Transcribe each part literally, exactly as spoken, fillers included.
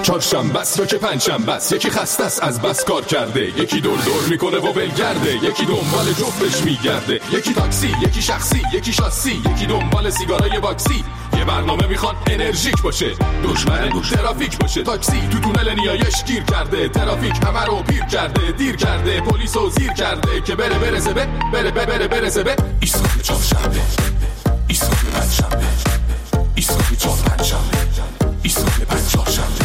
چهارشنبه است یا که پنجشنبه است، یکی خسته است از بس کار کرده، یکی دور دور میکنه و ولگرده، یکی دنبال جفتش میگرده، یکی تاکسی، یکی شخصی، یکی شاسی، یکی دنبال سیگارای باکسی. یه برنامه میخوان انرژیک باشه، دشمن ترافیک باشه. تاکسی تو تونل نیایش گیر کرده، ترافیک همه رو پیر کرده، دیر کرده، پلیسو زیر کرده که بره برسه به بره بره بره برسه به ایستگاه چهارشنبه، ایستگاه پنجشنبه، ایستگاه چهار پنجشنبه، ایستگاه پنج چهارشنبه.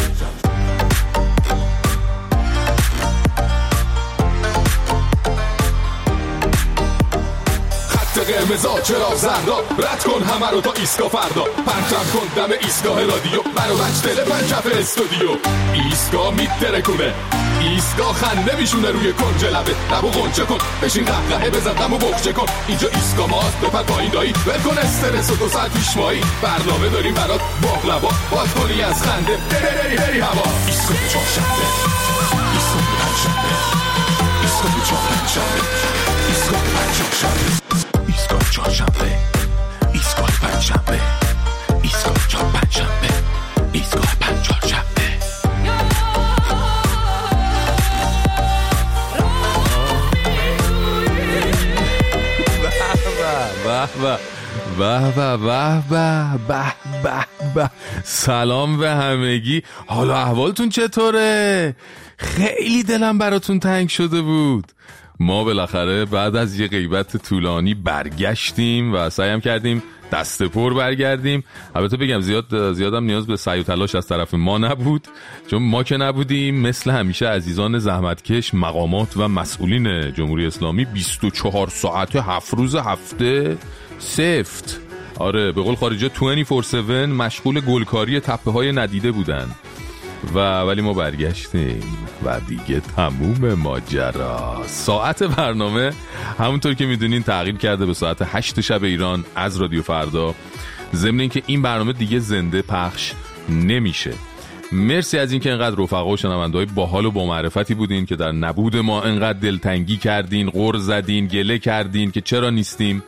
قرمزا چرا زردا، رد کن همه رو تا ایستگاه فردا، پرچم کن دم ایستگاه رادیو، منو بچ دل پنجف استودیو. ایستگاه میترکونه، ایستگاه خنده میشونه روی کنج لبه، لبو غنچه کن بشین قهقهه بزن دمو بخچه کن. اینجا ایستگاه ماست بپر پایین دایی، ول کن استرس و دو ساعت پیش مایی، برنامه داریم برات باقلبا، باز کنی از خنده بری بری هوا. ایستگاه چهارشنبه، ایستگاه پنجشنبه، ایستگاه چهار پنجشنبه، ایستگاه پنج چهارشنبه، ایستگاه چهارشنبه، ایستگاه پنجشنبه، ایستگاه چهار پنجشنبه، ایستگاه پنج چهارشنبه. به به به به به به به به به. سلام به همگی. حالا احوالتون چطوره؟ خیلی دلم براتون تنگ شده بود. ما بالاخره بعد از یه غیبت طولانی برگشتیم و سعیم کردیم دست پر برگردیم. البته بگم زیاد زیادم نیاز به سعی و تلاش از طرف ما نبود، چون ما که نبودیم مثل همیشه عزیزان زحمتکش، مقامات و مسئولین جمهوری اسلامی بیست و چهار ساعت هفت روز هفته سفت، آره به قول خارجه چهار و هفت مشغول گلکاری تپه های ندیده بودن. و ولی ما برگشتیم و دیگه تموم ماجرا. ساعت برنامه همونطور که میدونین تغییر کرده به ساعت هشت شب ایران از رادیو فردا، ضمن اینکه این برنامه دیگه زنده پخش نمیشه. مرسی از اینکه انقدر رفقا و شنونده‌های باحال و با معرفتی بودین که در نبود ما انقدر دلتنگی کردین، غر زدین، گله کردین که چرا نیستیم.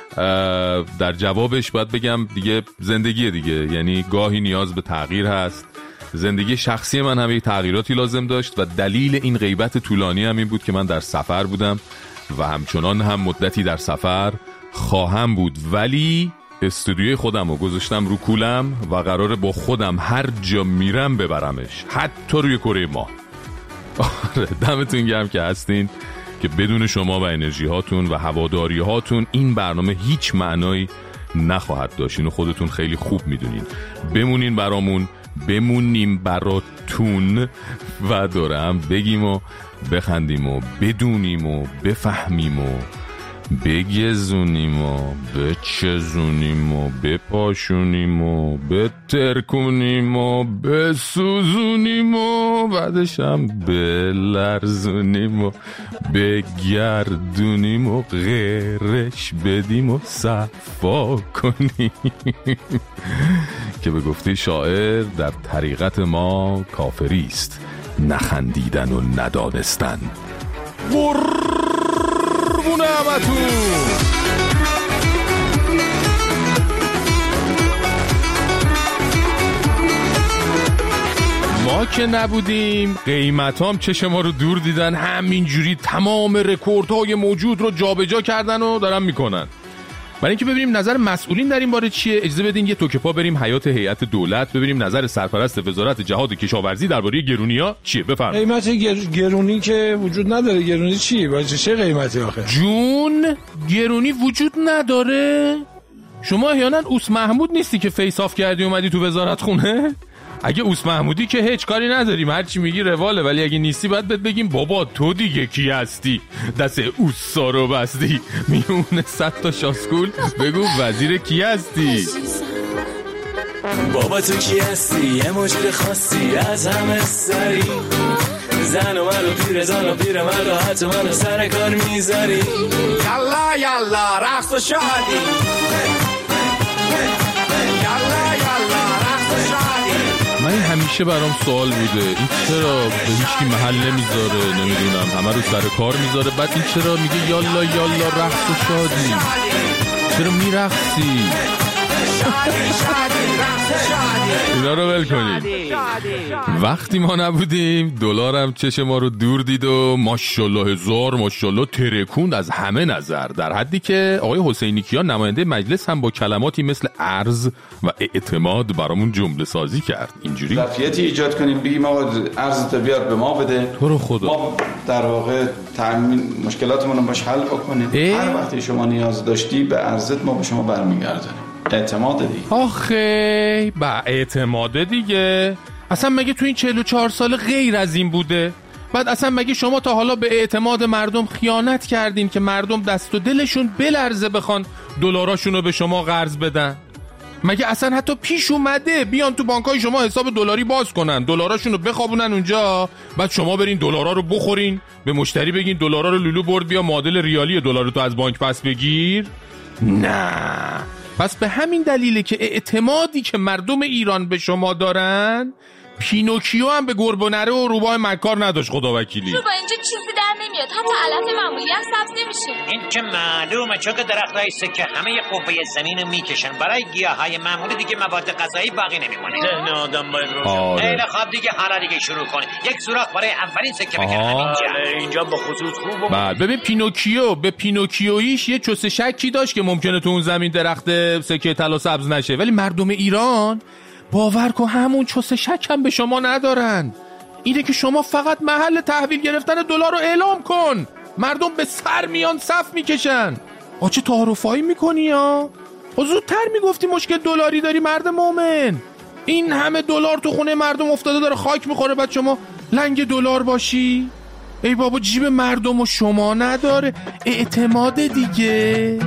در جوابش باید بگم دیگه زندگی دیگه، یعنی گاهی نیاز به تغییر هست. زندگی شخصی من هم یک تغییراتی لازم داشت و دلیل این غیبت طولانی هم این بود که من در سفر بودم و همچنان هم مدتی در سفر خواهم بود، ولی استودیوی خودم رو گذاشتم رو کولم و قراره با خودم هر جا میرم ببرمش، حتی روی کره ماه. آره دمتون گرم که هستین، که بدون شما و انرژی هاتون و هواداری هاتون این برنامه هیچ معنایی نخواهد داشت. اینو خودتون خیلی خوب میدونین. بمونین برامون، بمونیم براتون و دوره هم بگیم و بخندیم و بدونیم و بفهمیم و بگزونیم و بچزونیم و بپاشونیم و بترکونیم و بسوزونیم و بعدش هم بلرزونیم و بگردونیم و غیرش بدیم و صفا کنیم که به گفته شاعر در طریقت ما کافری است نخندیدن و ندانستن. قربون همتون. ما که نبودیم قیمتام چش ما رو دور دیدن، همینجوری تمام رکوردهای موجود رو جابجا کردن و دارن میکنن. برای اینکه ببینیم نظر مسئولین در این باره چیه، اجازه بدین یه توکه پا بریم حیات هیئت دولت ببینیم نظر سرپرست وزارت جهاد کشاورزی درباره گرونی‌ها چیه. بفرمایید. قیمت گر... گرونی که وجود نداره. گرونی چی؟ باشه چه قیمتی آخه؟ جون گرونی وجود نداره؟ شما احیانا اوس محمود نیستی که فیس آف کردی اومدی تو وزارت خونه؟ اگه اوس محمودی که هیچ کاری نداریم، هر چی میگی رواله، ولی اگه نیستی باید بهت بگیم بابا تو دیگه کی هستی؟ دست اوسا رو بستی میونه صد تا شاسکول، بگو وزیر کی هستی؟ بابا تو کی هستی؟ یه موجود خاصی از همه سری، زن و من و پیر زن و پیر من و حتی من و سر کار میذاری. یالا یالا رقص و شادی، یالا یالا رقص و شادی. من این همیشه برام سوال بوده، این چرا به هیچکی محل نمیذاره، نمیدونم همه رو سر کار میذاره، بعد این چرا میگه یالا یالا رقص و شادی؟ چرا میرقصی؟ اینا رو ول کنید. وقتی ما نبودیم دلارم چش ما رو دور دید و ماشاءالله هزار ماشاءالله ترکوند از همه نظر، در حدی که آقای حسینی کیان نماینده مجلس هم با کلماتی مثل ارز و اعتماد برامون جمله سازی کرد. اینجوری ظرفیتی ایجاد کنیم بگیم آقا ارز تو بیار به ما بده، تو رو خدا ما در واقع تامین مشکلاتمون رو باش حل بکنیم. هر وقتی شما نیاز داشتی به ارزت ما به شما برمیگردونیم. اعتماد دیگه. آخه با اعتماد دیگه. اصلا مگه تو این چهل و چهار سال غیر از این بوده؟ بعد اصلا مگه شما تا حالا به اعتماد مردم خیانت کردین که مردم دست و دلشون بلرزه بخوان دلاراشون رو به شما قرض بدن؟ مگه اصلا حتی پیش اومده بیان تو بانکای شما حساب دلاری باز کنن، دلاراشون رو بخوابونن اونجا، بعد شما برین دلارا رو بخورین، به مشتری بگین دلارا رو لولو برد بیا معادل ریالی دلار تو از بانک پس بگیر؟ نه. پس به همین دلیله که اعتمادی که مردم ایران به شما دارن، پینوکیو هم به گربه و نره و روباه مکار نداشت خدا وکیلی. رو با اینجا چیزی در نمیاد، حتی علف معمولی هم سبز نمیشه. این که معلومه چون که درختای سکه همه قوه زمین رو میکشن، برای گیاهای معمولی دیگه مواد غذایی باقی نمیمونه. ذهن آدم باید روشن. خیلی خوب دیگه حالا دیگه شروع کنید. یک سوراخ برای اولین سکه بکنید اینجا. اینجا به خصوص خوبه. بعد ببین پینوکیو به پینوکیویش یه چوس شکی داشت که ممکنه تو اون زمین درخت سکه طلا سبز نشه، ولی مردم ایران باور کن همون چوس شک هم به شما ندارن. اینه که شما فقط محل تحویل گرفتن دلار رو اعلام کن، مردم به سر میان صف میکشن. آ چه تعارفایی میکنی ها؟ زودتر میگفتی مشکل دلاری داری مرد مومن. این همه دلار تو خونه مردم افتاده داره خاک میخوره، بعد شما لنگ دلار باشی؟ ای بابا جیب مردم و شما نداره. اعتماد دیگه.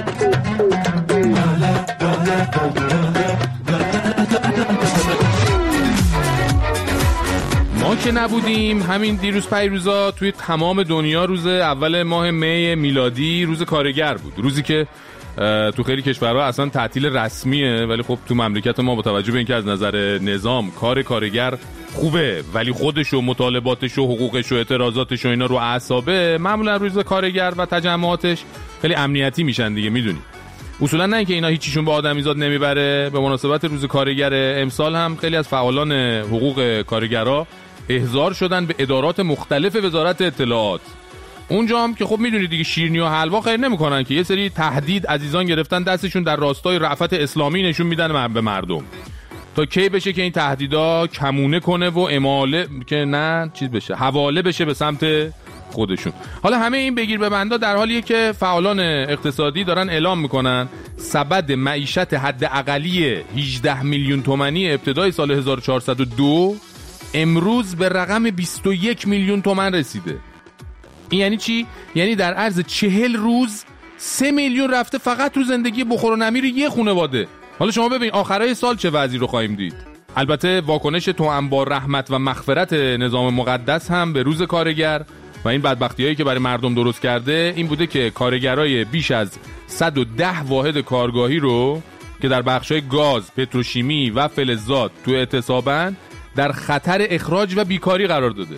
ما که نبودیم همین دیروز پیروزا توی تمام دنیا روز اول ماه می میلادی روز کارگر بود، روزی که تو خیلی کشورها اصلا تعطیل رسمیه، ولی خب تو مملکت ما با توجه به اینکه از نظر نظام کار کارگر خوبه ولی خودش و مطالباتش و حقوقش و اعتراضاتش و اینا رو اعصابه، معمولا روز کارگر و تجمعاتش خیلی امنیتی میشن دیگه. میدونی اصولا نه اینکه اینا هیچیشون به آدمیزاد نمیبره. به مناسبت روز کارگر امسال هم خیلی از فعالان حقوق کارگرها احضار شدن به ادارات مختلف وزارت اطلاعات. اونجا هم که خب میدونید دیگه شیرینی و حلوا خیر نمیکنن که یه سری تهدید عزیزان گرفتن دستشون در راستای رأفت اسلامی نشون میدن به مردم تا کی بشه که این تهدیدا کمونه کنه و اماله که نه چیز بشه حواله بشه به سمت خودشون. حالا همه این بگیر به بندا در حالیه که فعالان اقتصادی دارن اعلام میکنن سبد معیشت حد اقلی هجده میلیون تومانی ابتدای سال هزار و چهارصد و دو امروز به رقم بیست و یک میلیون تومان رسیده. این یعنی چی؟ یعنی در عرض چهل روز سه میلیون رفته فقط رو زندگی بخور و نمیر یه خانواده. حالا شما ببین آخرای سال چه وضعی رو خواهیم دید. البته واکنش توأم با رحمت و مغفرت نظام مقدس هم به روز کارگر و این بدبختی‌هایی که برای مردم درست کرده این بوده که کارگرای بیش از صد و ده واحد کارگاهی رو که در بخش‌های گاز، پتروشیمی و فلزات تو اعتصابن در خطر اخراج و بیکاری قرار داده.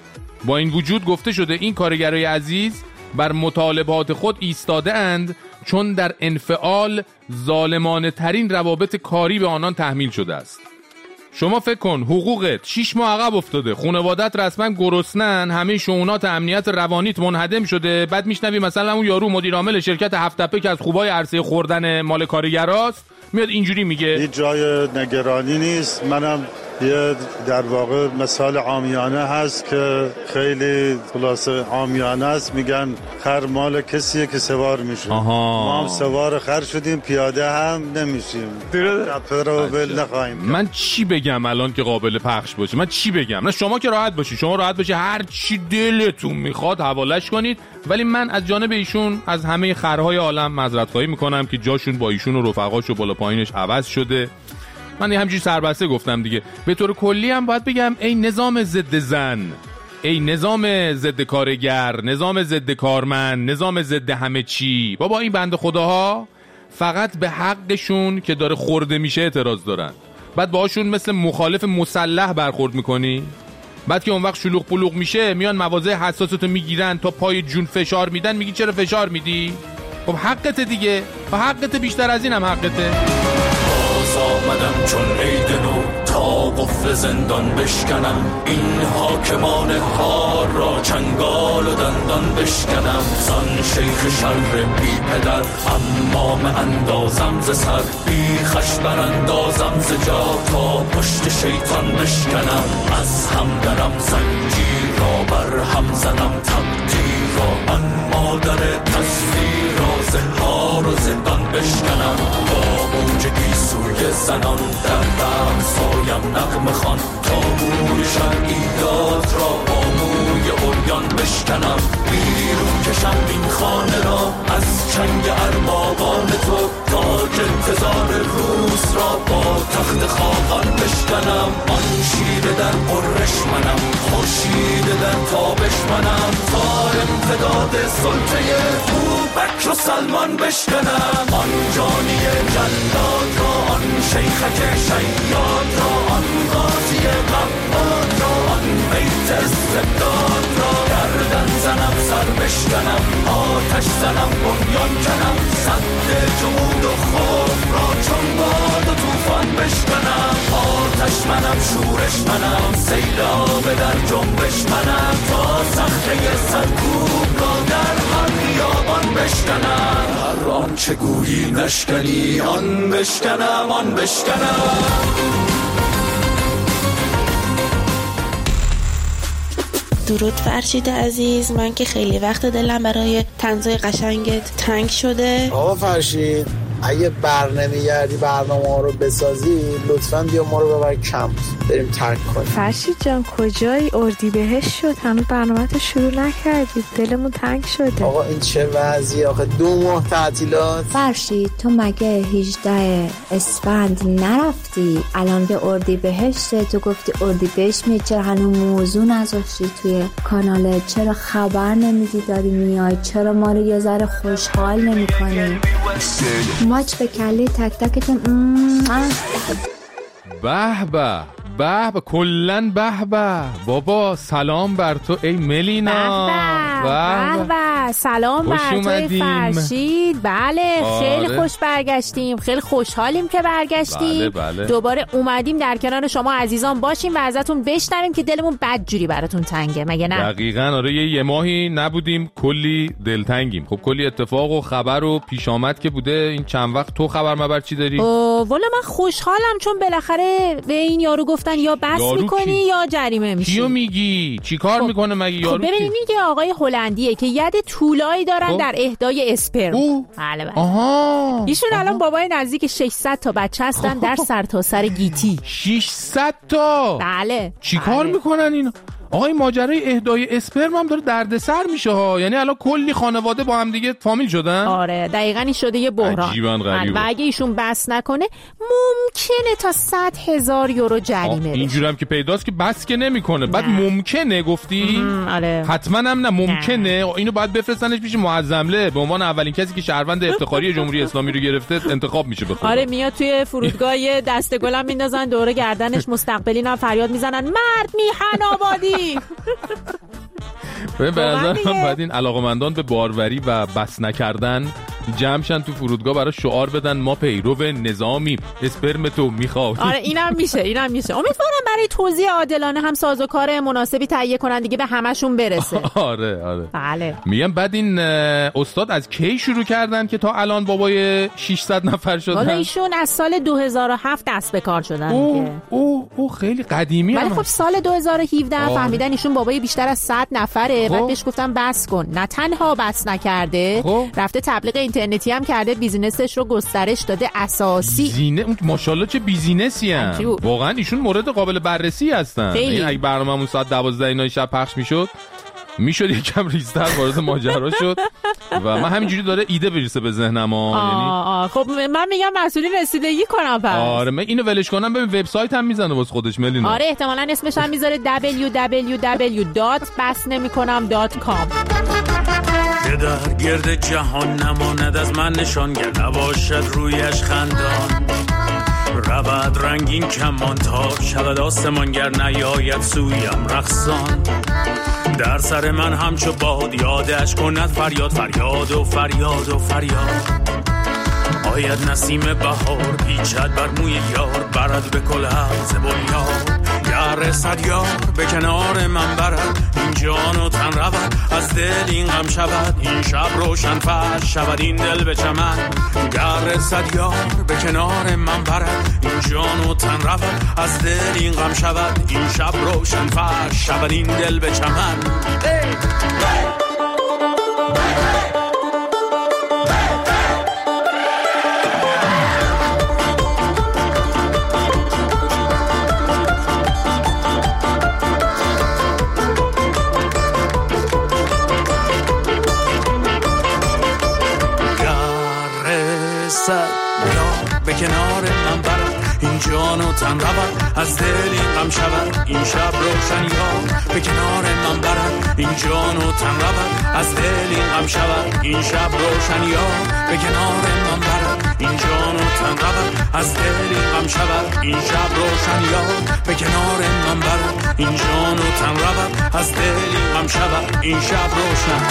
با این وجود گفته شده این کارگرای عزیز بر مطالبات خود ایستاده اند چون در انفعال ظالمانه ترین روابط کاری به آنان تحمیل شده است. شما فکر کن حقوقت شش ماه عقب افتاده، خانوادت رسما گرسنن، همه شؤونات امنیت روانیت منهدم شده، بعد میشنوی مثلا اون یارو مدیر عامل شرکت هفت تپه که از خوبای عرصه خوردن مال کارگراست میاد اینجوری میگه. هیچ جای نگرانی نیست. منم یه در واقع مثال عامیانه هست که خیلی خلاصه عامیانه است، میگن خر مال کسیه که سوار میشه. ما هم سوار خر شدیم، پیاده هم نمیشیم، چپه رو بل نخواهیم. من چی بگم الان که قابل پخش باشه؟ من چی بگم؟ نه شما که راحت باشی، شما راحت باشی هر چی دلتون میخواد حوالش کنید، ولی من از جانب ایشون از همه خرهای عالم معذرت خواهی میکنم که جاشون با ایشون و رفقاش و بالا پایینش عوض شده. من همینجوری سربسته گفتم دیگه. به طور کلی هم باید بگم ای نظام ضد زن، ای نظام ضد کارگر، نظام ضد کارمند، نظام ضد همه چی، بابا این بنده خداها فقط به حقشون که داره خورده میشه اعتراض دارن، بعد باهاشون مثل مخالف مسلح برخورد میکنی، بعد که اون وقت شلوغ پلوغ میشه میان مواضع حساستو میگیرن تا پای جون فشار میدن، میگی چرا فشار میدی؟ خب حقته دیگه، و حقته بیشتر از این هم حقته. باز آمدم چون عید نو، به زندان بشکنم، این حاکمان هار را چنگال و دندان بشکنم. زان شیخ شر بی پدر امام اندازم ز سر، بی خش براندازم ز جا تا پشت شیطان بشکنم. از هم درم زنجیر را بر هم زنم تقدیر را، آن مادر تصویر را زهار و زندان بشکنم. با موج گیسوی زنان در دم سایم نغمه خوان، تابوی شرعیات را با موی عریان بشکنم. بیرون کشم این خانه را از چنگ اربابان تو، تاج انتظار روز را با تخت خاقان بشکنم. آن شیر در قرش منم، خورشید در تابش منم، تا امتداد سلطه بوبکر و سلمان بشکنم. آن جانی جلاد را، آن شیخک شیاد را، آن غازی غماد را، آن بیت استبداد را گردن زنم، سر بشکنم، آتش زنم، بنیان کنم، سد جمود و خوف را چون باد و توفان بشکنم. آتش منم، شورش منم، سیلاب در جنبش منم، تا صخره سرکوب را در هر بیابان بشکنم. هر آنچه گویی نشکنی آن بشکنم، آن بشکنم. درود فرشید عزیز، من که خیلی وقت دلم برای طنزای قشنگت تنگ شده. آقا فرشید اگه بر نمیگردی برنامه ها رو بسازی لطفاً بیا ما رو ببر کمپ بریم ترک کنیم. فرشید جان کجایی؟ اردیبهشت شد هنوز برنامه تو شروع نکردی، دلمون تنگ شده. آقا این چه وضعی آخه؟ دو ماه تعطیلات. فرشید تو مگه هجده اسفند نرفتی؟ الان به اردیبهشت، تو گفتی اردیبهشت می، چرا هنوز موضوع نذاشتی توی کانال؟ چرا خبر نمیدی داری میای؟ چرا ما رو یه ذره خوشحال نمی کنی؟ ماچ به کله تک تکتون. به به به به کلن به به بابا، سلام بر تو ای ملینا. به به سلام بر تو فرشید. بله آره. خیلی خوش برگشتیم، خیلی خوشحالیم که برگشتیم. بله بله. دوباره اومدیم در کنار شما عزیزان باشیم و ازتون بشنویم که دلمون بدجوری براتون تنگه، مگه نه؟ دقیقاً آره، یه, یه ماهی نبودیم، کلی دلتنگیم. خب کلی اتفاق و خبر و پیش آمد که بوده. این چند وقت تو خبر مبر چی داری؟ والا من خوشحالم چون بالاخره به این یارو گفتن یا بس میکنی کی؟ یا جریمه میشی. کیو میگی؟ چی کار خب. میکنه مگه یارو؟ خب ببینید میگه آقای هلندیه که ید طولایی دارن خب. در اهدای اسپرم. بله بله. آها. ایشون آها. الان بابای نزدیک ششصد تا بچه هستن در سرتاسر گیتی. ششصد تا؟ بله. چی کار بله. میکنن اینا؟ آقای ماجرای اهدای اسپرم هم داره دردسر میشه ها، یعنی الان کلی خانواده با هم دیگه فامیل شدن. آره دقیقاً این شده یه بحران. عجیباً غریبه. و اگه ایشون بس نکنه ممکنه تا صد هزار یورو جریمه بشه. اینجوری هم که پیداست که بس که نمیکنه. بعد ممکنه گفتی؟ آره. حتما هم نه ممکنه. نه. اینو باید بفرستنش پیش معظمله به عنوان اولین کسی که شهروند افتخاری جمهوری اسلامی رو گرفته انتخاب میشه به خدا. آره میاد توی فرودگاه دسته گلم میندازن دوره گردنش، مستقبلینا فریاد میزنن مرد میهن آبادی. به نظر من باید این علاقمندان به باروری و بس نکردن جمعشن تو فرودگاه برای شعار بدن ما پیرو نظامی، اسپرم تو میخواد. آره اینم میشه، اینم میشه. امیدوارم برای توزیع عادلانه هم سازوکار مناسبی تهیه کنن دیگه به همشون برسه. آره آره بله. میگم بعد این استاد از کی شروع کردن که تا الان بابای ششصد نفر شدن؟ حالا ایشون از سال دو هزار و هفت دست به کار شدن. اوه اوه اوه خیلی قدیمی. ولی خب سال دو هزار و هفده فهمیدن ایشون بابای بیشتر از صد نفره. خوب. بعد بهش گفتم بس کن. نه تنها بس نکرده، خوب. رفته تبلیغ اینترنتی هم کرده، بیزینسش رو گسترش داده اساسی. بیزینس ماشاءالله چه بیزینسی ان. واقعا ایشون مورد قابل بررسی هستن. این اگه برنامه‌مون ساعت دوازده اینا شب پخش میشد میشد یکم ریزتر وارد ماجرا شد و من همینجوری داره ایده برسه به ذهنم. یعنی خب من میگم مسئولین رسیدگی کنم پس. آره من اینو ولش کنم ببین وبسایت هم میزنه واسه خودش ملینا. آره احتمالاً اسمش هم میذاره دبلیو دبلیو دبلیو دات بس نمیکنم دات کام. که در گرد جهان نماند از من نشانگر، نباشد رویش خندان، رود رنگین کمان تا شود آسمانگر، نیاید سویم رقصان. در سر من همچو باد یادش کند فریاد فریاد و فریاد و فریاد. آید نسیم بهار پیچد بر موی یار، برد به کلاه ز بنیاد. گر صد یار به کنار من برد، این جان و تن رود از دل این غم شود، این شب روشن فرش شود این دل به چمن. گر صد یار به کنار من برد، این جان و تن رود از دل این غم شود، این شب روشن فرش شود این دل به چمن. به کنار من برد، این جان و تن رود از دل این غم شود، این شب روشن یار به کنار من برد، این جان و تن رود از دل این غم شود، این شب روشن یار به کنار من برد، این جان و تن رود از دل این غم شود، این شب روشن یار به کنار من برد، این جان و تن رود از دل این غم شود، این شب روشن.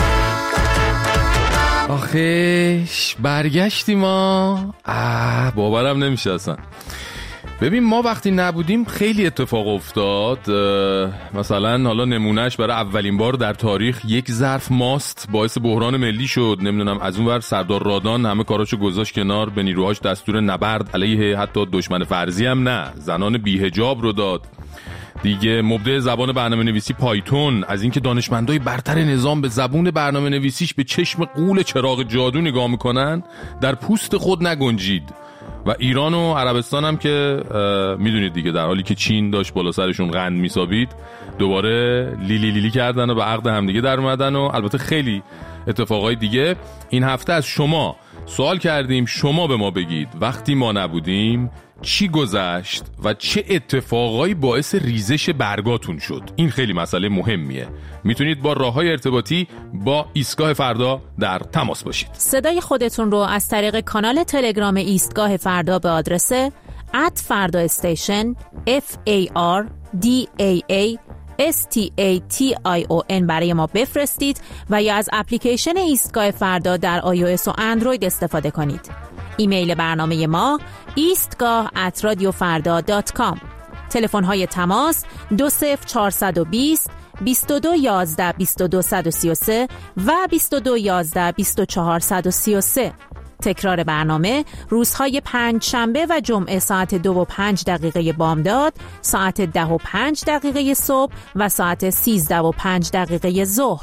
آخیش برگشتی ما. آه باورم نمیشه اصلا. ببین ما وقتی نبودیم خیلی اتفاق افتاد. مثلا حالا نمونهش برای اولین بار در تاریخ یک ظرف ماست باعث بحران ملی شد. نمیدونم از اون ور سردار رادان همه کاراشو گذاشت کنار، به نیروهاش دستور نبرد علیه حتی دشمن فرضی هم نه، زنان بی‌حجاب رو داد دیگه. مبدع زبان برنامه نویسی پایتون، از اینکه دانشمندای برتر نظام به زبون برنامه نویسیش به چشم غول چراغ جادو نگاه میکنن، در پوست خود نگنجید. و ایران و عربستان هم که میدونید دیگه، در حالی که چین داشت بالا سرشون قند میسابید، دوباره لیلی لیلی کردن و به عقد هم دیگه در اومدن. و البته خیلی اتفاقای دیگه. این هفته از شما سوال کردیم شما به ما بگید وقتی ما نبودیم چی گذشت و چه اتفاقایی باعث ریزش برگاتون شد. این خیلی مسئله مهمیه. میتونید با راههای ارتباطی با ایستگاه فردا در تماس باشید. صدای خودتون رو از طریق کانال تلگرام ایستگاه فردا به آدرس ات فردا استیشن اف ای آر دی ای ای اس تی ای تی آی او ان برای ما بفرستید و یا از اپلیکیشن ایستگاه فردا در آی او اس و اندروید استفاده کنید. ایمیل برنامه ما ایستگاه ات رادیو فردا دات کام. تلفن های تماس دو صفر چهارصد و بیست بیست و دو یازده بیست و دو صد و سی و سه و بیست و دو یازده بیست و چهار صد و سی و سه. تکرار برنامه روزهای پنج شنبه و جمعه ساعت دو و پنج دقیقه بامداد، ساعت ده و پنج دقیقه صبح و ساعت سیزده و پنج دقیقه ظهر.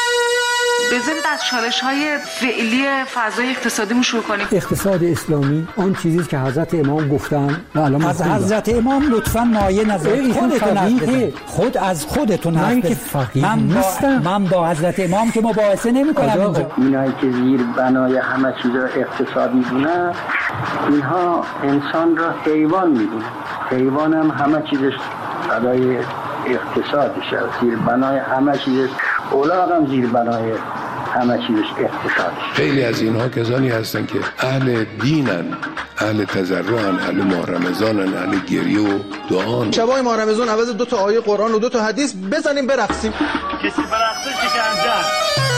بذارید از چالش‌های فعلی فضای اقتصادیمون شروع کنیم. اقتصاد اسلامی آن چیزی که حضرت امام گفتن و الان از حضرت امام لطفاً مایه نظر خودتون حرف خود از خودتون حرف من که فقیه من نیستم. با... من با حضرت امام که مباحثه نمی‌کنم. اینایی که زیر بنای همه چیز اقتصاد می‌دونن، اینها انسان را حیوان می‌دونن. حیوان هم همه چیزش برای اقتصادشه، زیر بنای همه چیزش. اولاغ هم زیر بنای همه چیزش اقتصادش. خیلی از اینها کسانی هستن که اهل دینن، اهل تضرعن، اهل ماه رمضانن، اهل گریه و دعان. شبای ماه رمضان عوض دو تا آیه قرآن و دو تا حدیث بزنیم برقصیم. کسی برقصه شکنجه.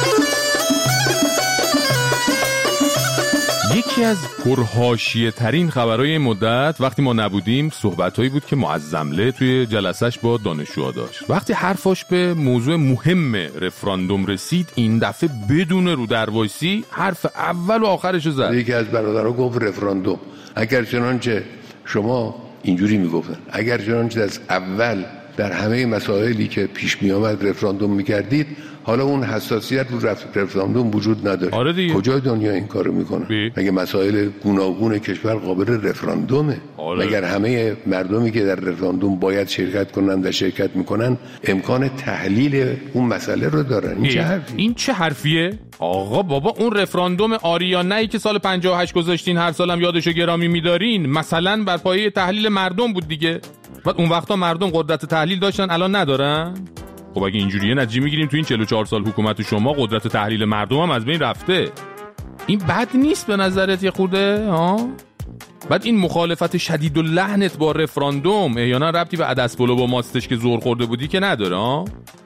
یکی از پرحاشیه ترین خبرهای مدت وقتی ما نبودیم صحبتایی بود که معظمله توی جلسش با دانشجوها داشت. وقتی حرفاش به موضوع مهم رفراندوم رسید، این دفعه بدون رو در وایسی حرف اول و آخرش زد. یکی از برادرها گفت رفراندوم اگر چنانچه شما اینجوری میگفتن، اگر چنانچه از اول در همه مسائلی که پیش می آمد رفراندوم میکردید، حالا اون حساسیت رو رفراندوم وجود نداره. آره کجای دنیا این کارو میکنه؟ مگه مسائل گوناگون کشور قابل رفراندومه؟ آره. مگر همه مردمی که در رفراندوم باید شرکت کنن و شرکت میکنن امکان تحلیل اون مسئله رو دارن؟ این چه حرفیه؟ این چه حرفیه؟ آقا بابا اون رفراندوم آریانه‌ای که سال پنجاه و هشت گذاشتین، هر سالم یادشو گرامی می‌دارین، مثلا بر پایه تحلیل مردم بود دیگه. بعد اون وقتا مردم قدرت تحلیل داشتن، الان ندارن؟ خب اگه اینجوریه نتیجه میگیریم تو این چهل و چهار سال حکومت شما قدرت تحلیل مردم هم از بین رفته. این بد نیست به نظرت یه خورده ها؟ بعد این مخالفت شدید و لحنت با رفراندوم احیانا ربطی به عدس پلو با ماستش که زور خورده بودی که نداره ها؟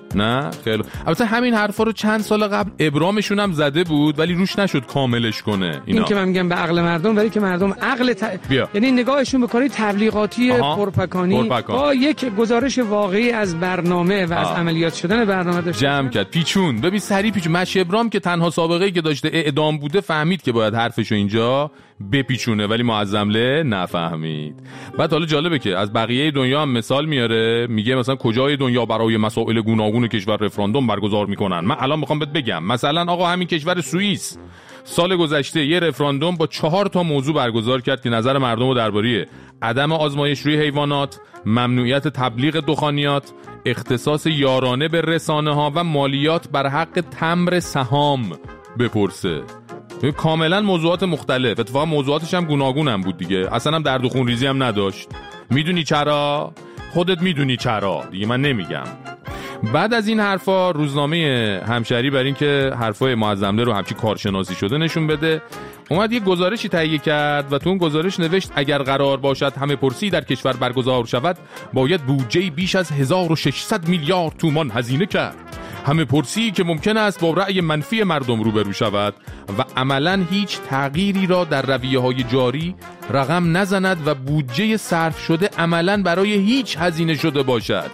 نه خیلی. البته همین حرفا رو چند سال قبل ابرامشون هم زده بود ولی روش نشد کاملش کنه اینا. این که من میگم به عقل مردم، ولی که مردم عقل ت... یعنی نگاهشون به کاری تبلیغاتی پرپکانی با یک گزارش واقعی از برنامه و آه. از عملیات شدن برنامه داشته جمع کرد پیچون. ببین سری پیچون. مشی ابرام که تنها سابقه‌ای که داشته اعدام بوده فهمید که باید حرفشو اینجا بپیچونه ولی معظمله نفهمید. بعد حالا جالبه که از بقیه دنیا هم مثال میاره، میگه مثلا کجای دنیا برای مسائل گوناگون کشور رفراندوم برگزار میکنن. من الان میخوام بهت بگم مثلا آقا همین کشور سوئیس سال گذشته یه رفراندوم با چهار تا موضوع برگزار کرد که نظر مردم رو درباره عدم آزمایش روی حیوانات، ممنوعیت تبلیغ دخانیات، اختصاص یارانه به رسانه ها و مالیات بر حق تمبر سهام بپرسه. کاملا موضوعات مختلف، اتفاقا موضوعاتش هم گوناگون هم بود دیگه، اصلا هم درد و خون ریزی هم نداشت. میدونی چرا؟ خودت میدونی چرا دیگه، من نمیگم. بعد از این حرفا روزنامه همشهری بر این که حرفای معظمله رو همچی کارشناسی شده نشون بده اومد یه گزارشی تهیه کرد و تو اون گزارش نوشت اگر قرار باشد همه پرسی در کشور برگزار شود باید بودجه بیش از هزار و ششصد میلیارد تومان هزینه کرد. همه پرسی که ممکن است با رأی منفی مردم روبرو شود و عملاً هیچ تغییری را در رویه‌های جاری رقم نزند و بودجه صرف شده عملاً برای هیچ هزینه شده باشد.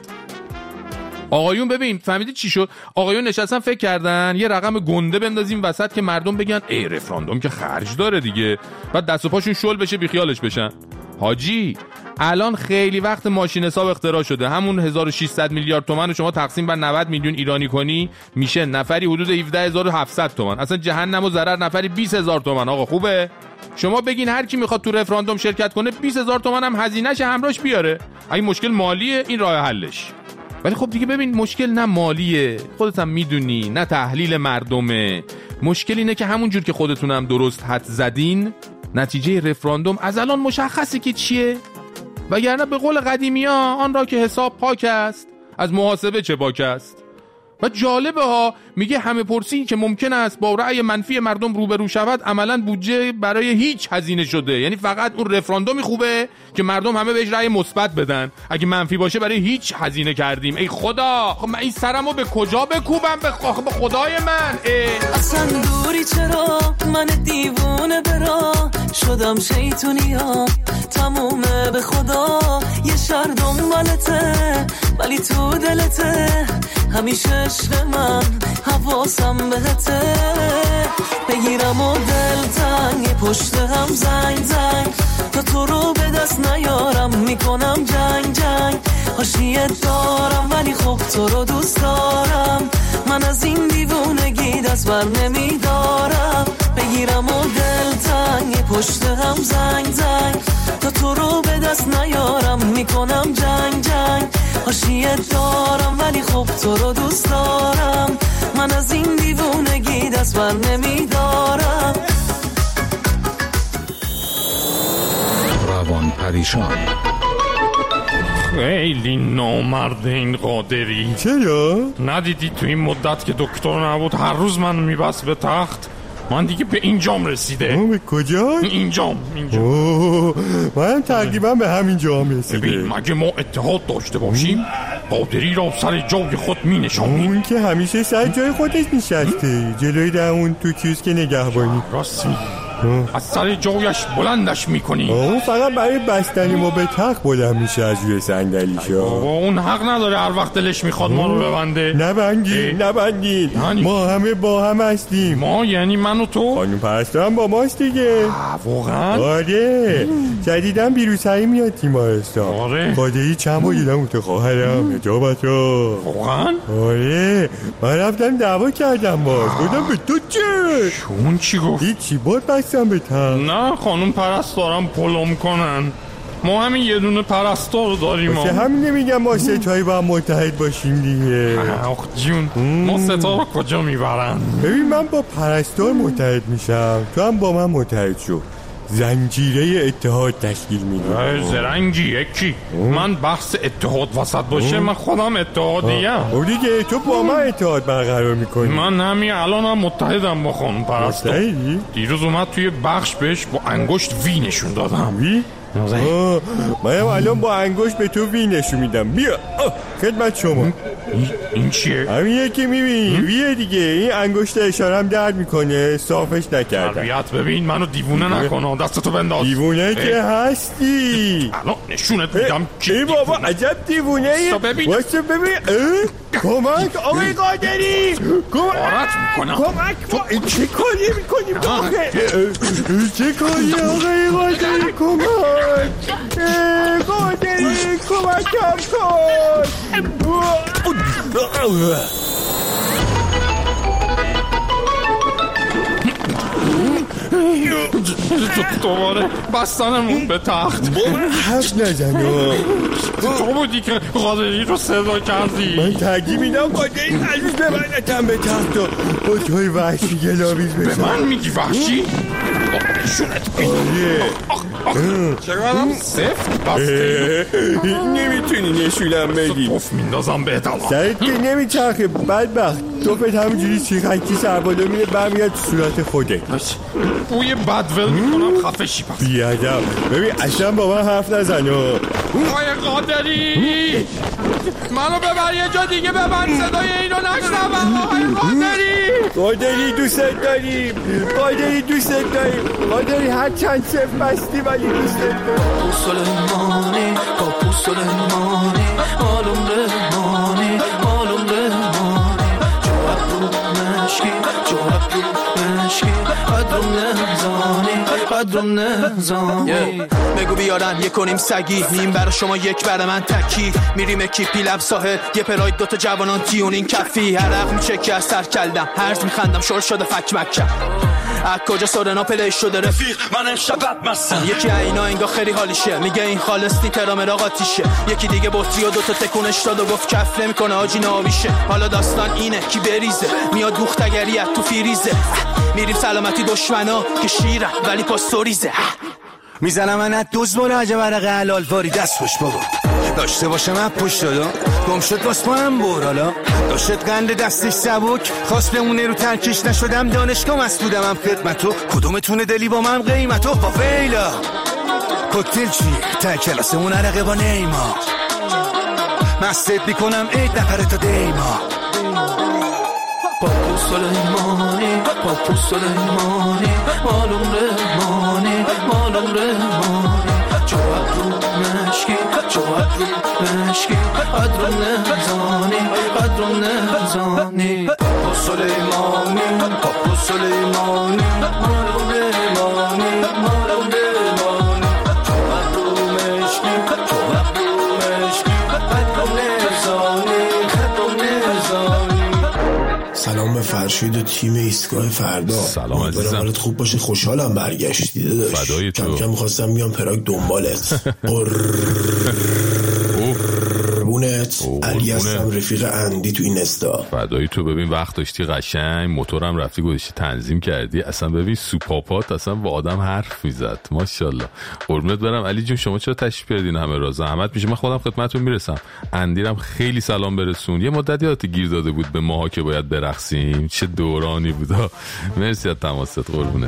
آقایون ببین فهمیدی چی شد؟ آقایون نشستن فکر کردن یه رقم گنده بندازیم وسط که مردم بگن ای رفراندوم که خرج داره دیگه، بعد دست و پاشون شل بشه بیخیالش بشن. حاجی الان خیلی وقت ماشین حساب اختراع شده، همون هزار و ششصد میلیارد تومان رو شما تقسیم بر نود میلیون ایرانی کنی میشه نفری حدود هفده هزار و هفتصد تومان. اصلا جهنم و ضرر نفری بیست هزار تومان. آقا خوبه؟ شما بگین هر کی میخواد تو رفراندوم شرکت کنه بیست هزار تومان هم هزینه‌ش همراهش بیاره. اگه مشکل مالیه این راه حلش. ولی خب دیگه ببین مشکل نه مالیه، خودت هم میدونی، نه تحلیل مردمه. مشکل اینه که همون جور که خودتونم درست حد زدین نتیجه رفراندوم از الان مشخصه که چیه، وگرنه به قول قدیمی ها آن را که حساب پاک است از محاسبه چه باک است. و جالبه ها میگه همه پرسی که ممکن است با رأی منفی مردم روبرو شود عملاً بودجه برای هیچ هزینه شده. یعنی فقط اون رفراندومی خوبه که مردم همه بهش رأی مثبت بدن، اگه منفی باشه برای هیچ هزینه کردیم. ای خدا خب من این سرمو به کجا بکوبم؟ به خدای من اصلا دوری چرا من دیوونه برا شدم شیطونیا تمومه به خدا یه شهر دنبالته ولی تو دلته همیشه عشق من حواسم بهته بگیرم و دل تنگ پشت هم زنگ زنگ تا تو رو به دست نیارم میکنم جنگ جنگ حاشیت دارم ولی خب تو رو دوست دارم من از این دیوونگی دست بر نمیدارم بگیرم و دل تنگ پشت هم زنگ زنگ تا تو رو به دست نیارم میکنم جنگ جنگ حاشیت دارم ولی خب تو رو دوست دارم من از این دیوونگی دست بر نمیدارم. روان پریشان خیلی نامرد این قادری. چرا؟ ندیدی تو این مدت که دکتر نبود هر روز من میبست به تخت؟ من دیگه به اینجام رسیده. به کجا؟ اینجام اینجام اوه من تقریبا به همین جام رسیده. ببین مگه ما اتحاد داشته باشیم قادری را سر جای خود می نشانیم. اون که همیشه سر جای خودش نشسته جلوی در اون تو چیز که نگهبانی. راست می از سر جایش بلندش میکنی. اون فقط برای بستنی ما به تخت بلند میشه از روی صندلیشا. اون حق نداره هر وقت دلش میخواد ما رو ببنده. نبندین نبندین ما همه با هم هستیم. ما یعنی من و تو؟ خانم پرستار هم با ماست دیگه. واقعا؟ آره جدیدن بیروسایی میاد تیمارستان. آره قادری چند بار دیدم اون تو خواهرم اجابت رو. واقعا؟ آره من رفتم دعوا کردم باز گفتم به تو چه؟ شون چی گفت؟ هیچی بود بستم به تن. نه خانم پرستارم پلم کنن ما همین یه دونه پرستار رو داریم. باشه همین نمیگم ما ستایی با هم متحد باشیم دیگه. آخ جون ما ستا رو کجا میبرن؟ ببین من با پرستار متحد میشم تو هم با من متحد شو زنجیره اتحاد تشکیل میدیم. زرنگی یکی من بحث اتحاد وسط باشه من خودم اتحادیم. او دیگه تو با من اتحاد برقرار میکنی. من همین الان هم متحدم با خانم پرستار. متحدی؟ دیروز اومد توی بخش بهش با انگشت وی نشون دادم. وی؟ منم الان با انگشت به تو وی نشون میدم. بیا خدمت شما. این چیه؟ همینه که میبینی ویه دیگه. این انگشت اشارم درد میکنه، صافش نکردم. تربیت ببین، منو دیوونه نکنه، دستتو بنداز. دیوونه که هستی. الان نشونت میدم کی ای بابا عجب دیوونه ای. واسه ببین. کمک آقای قادری، کمک میکنم. کمک این چه کاری میکنیم آخه؟ چه کاری آقای قادری؟ کمک قادری کمکم کن. دوباره بستنمون به تخت. بابا حرف نزن. تو بودی که قادری رو صدا کردی. من ترجیح میدم قادری هنوز ببندتم به تخت و با توی وحشی گلاویز بشن. به من میگی وحشی؟ شونت چرا هم سفت بسته؟ نمیتونی نشونم بدی. توف میندازم به اتلا سرت که نمیچرخه بدبخت. توفت همونجوری چیخکی سربالا میره برمیاد تو صورت خوده. بوی بدول میکنم خفه شی پس. بیادم ببین اصلا با من حرف نزن. آقای قادری منو ببر یه جا دیگه، به من صدای اینو نشنوم. آقای قادری قادری دوست داریم، قادری دوست داریم، قادری هر چند صف بستی ولی دوست داریم. سلیمانی پاپو سلیمانی معلوم رحمانی معلوم رحمانی جواب رو مشکی جواب رو مشکی قدرم نهزانی قدرم نهزانی. بگو بیارن یه کنیم سگی، نیم برا شما یک برا من تکی. میریم اکیپی لب ساحل یه پراید دوتا جوانان تیونین کفی. عرق میچه که از سر کلدم هرز میخندم شور شده فک مکم. از کجا سورنا پلی شده رفیق من شبت مستم. یکی اینا انگا خیلی حالیشه میگه این خالص نیترا مراقاتیشه. یکی دیگه بطری و دوتا تکونش داد و گفت کف نمیکنه آجی ناویشه. حالا داستان اینه کی بریزه میاد دوختگریت تو فیریزه. میریم سلامتی دشمنا که شیرن ولی پاستوریزه. میزنم من از دوز باره عجب عرق حلال واری دست پشت بابا. داشته باشه من پشت دادا گم شد باس با هم برالا. داشت قند دستش سبک خواست بمونه رو ترکش نشدم. دانشگاه مسئولم هم خدمتو کدومتونه دلی با من قیمتو. با ویلا کوکتل چیه تا کلاسمون عرقه با نیما. مستت میکنم عید نفره تا دیما. پاپو سلیمانی پاپو سلیمانی معلوم رحمانی معلوم رحمانی جواب رو مشکی جواب رو مشکی قدرم نهزانی قدرم نهزانی. پاپو سلیمانی پاپو سلیمانی معلوم رحمانی معلوم رحمانی جواب رو مشکی جواب رو مشکی قدرم نهزانی قدرم نهزانی. سلام به فرشید و تیم ایستگاه فردا. سلام عزیزم. حالت خوب باشه، خوشحالم برگشتی داداش. فدای تو. کم کم می‌خواستم بیام پراگ دنبالت. قربونت. علی هستم رفیق اندی تو این استا. فدای تو. ببین وقت داشتی قشنگ موتورم رفتی گذاشتی تنظیم کردی، اصلا ببین سوپاپات اصلا با آدم حرف میزد ماشاءالله. قربونت برم. علی جون شما چرا تشریف بیارین همه را زحمت میشه، من خودم خدمتتون میرسم. اندیرم خیلی سلام برسون. یه مدتی یادت گیر داده بود به ماها که باید برقصیم، چه دورانی بودا. مرسی از تماست قربونت.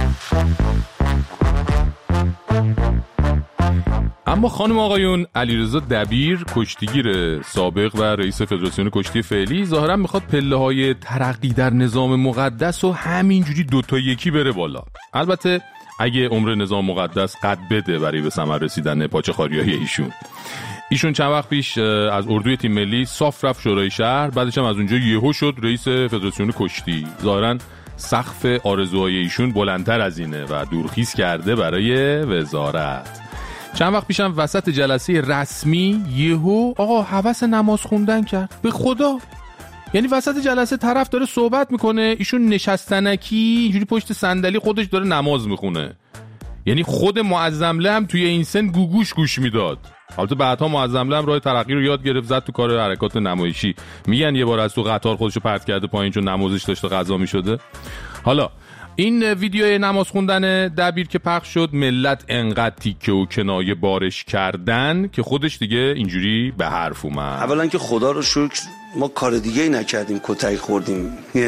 اما خانم آقایون، علیرضا دبیر کشتیگیر سابق و رئیس فدراسیون کشتی فعلی ظاهرا میخواد پله های ترقی در نظام مقدس و همینجوری دوتا یکی بره بالا. البته اگه عمر نظام مقدس قد بده برای به ثمر رسیدن پاچه خاریای ایشون. ایشون چند وقت پیش از اردوی تیم ملی صاف رفت شورای شهر، بعدش هم از اونجا یهو شد رئیس فدراسیون کشتی. ظاهرا سقف آرزوهای ایشون بلندتر از اینه و دورخیز کرده برای وزارت. چند وقت پیشم وسط جلسه رسمی یهو آقا هوس نماز خوندن کرد. به خدا، یعنی وسط جلسه طرف داره صحبت میکنه، ایشون نشستنکی اینجوری پشت صندلی خودش داره نماز میخونه. یعنی خود معظمله هم توی این سن گوگوش گوش میداد. البته بعدها معظمله هم راه ترقی رو یاد گرفت، زد تو کار حرکات نمایشی. میگن یه بار از تو قطار خودشو پرت کرده پایین چون نمازش داشته قضا میشده. حالا این ویدیوی نماز خوندن دبیر که پخش شد، ملت انقدر تیکه و کنایه بارش کردن که خودش دیگه اینجوری به حرف اومد. اولا که خدا رو شکر ما کار دیگه ای نکردیم، کتک خوردیم، یعنی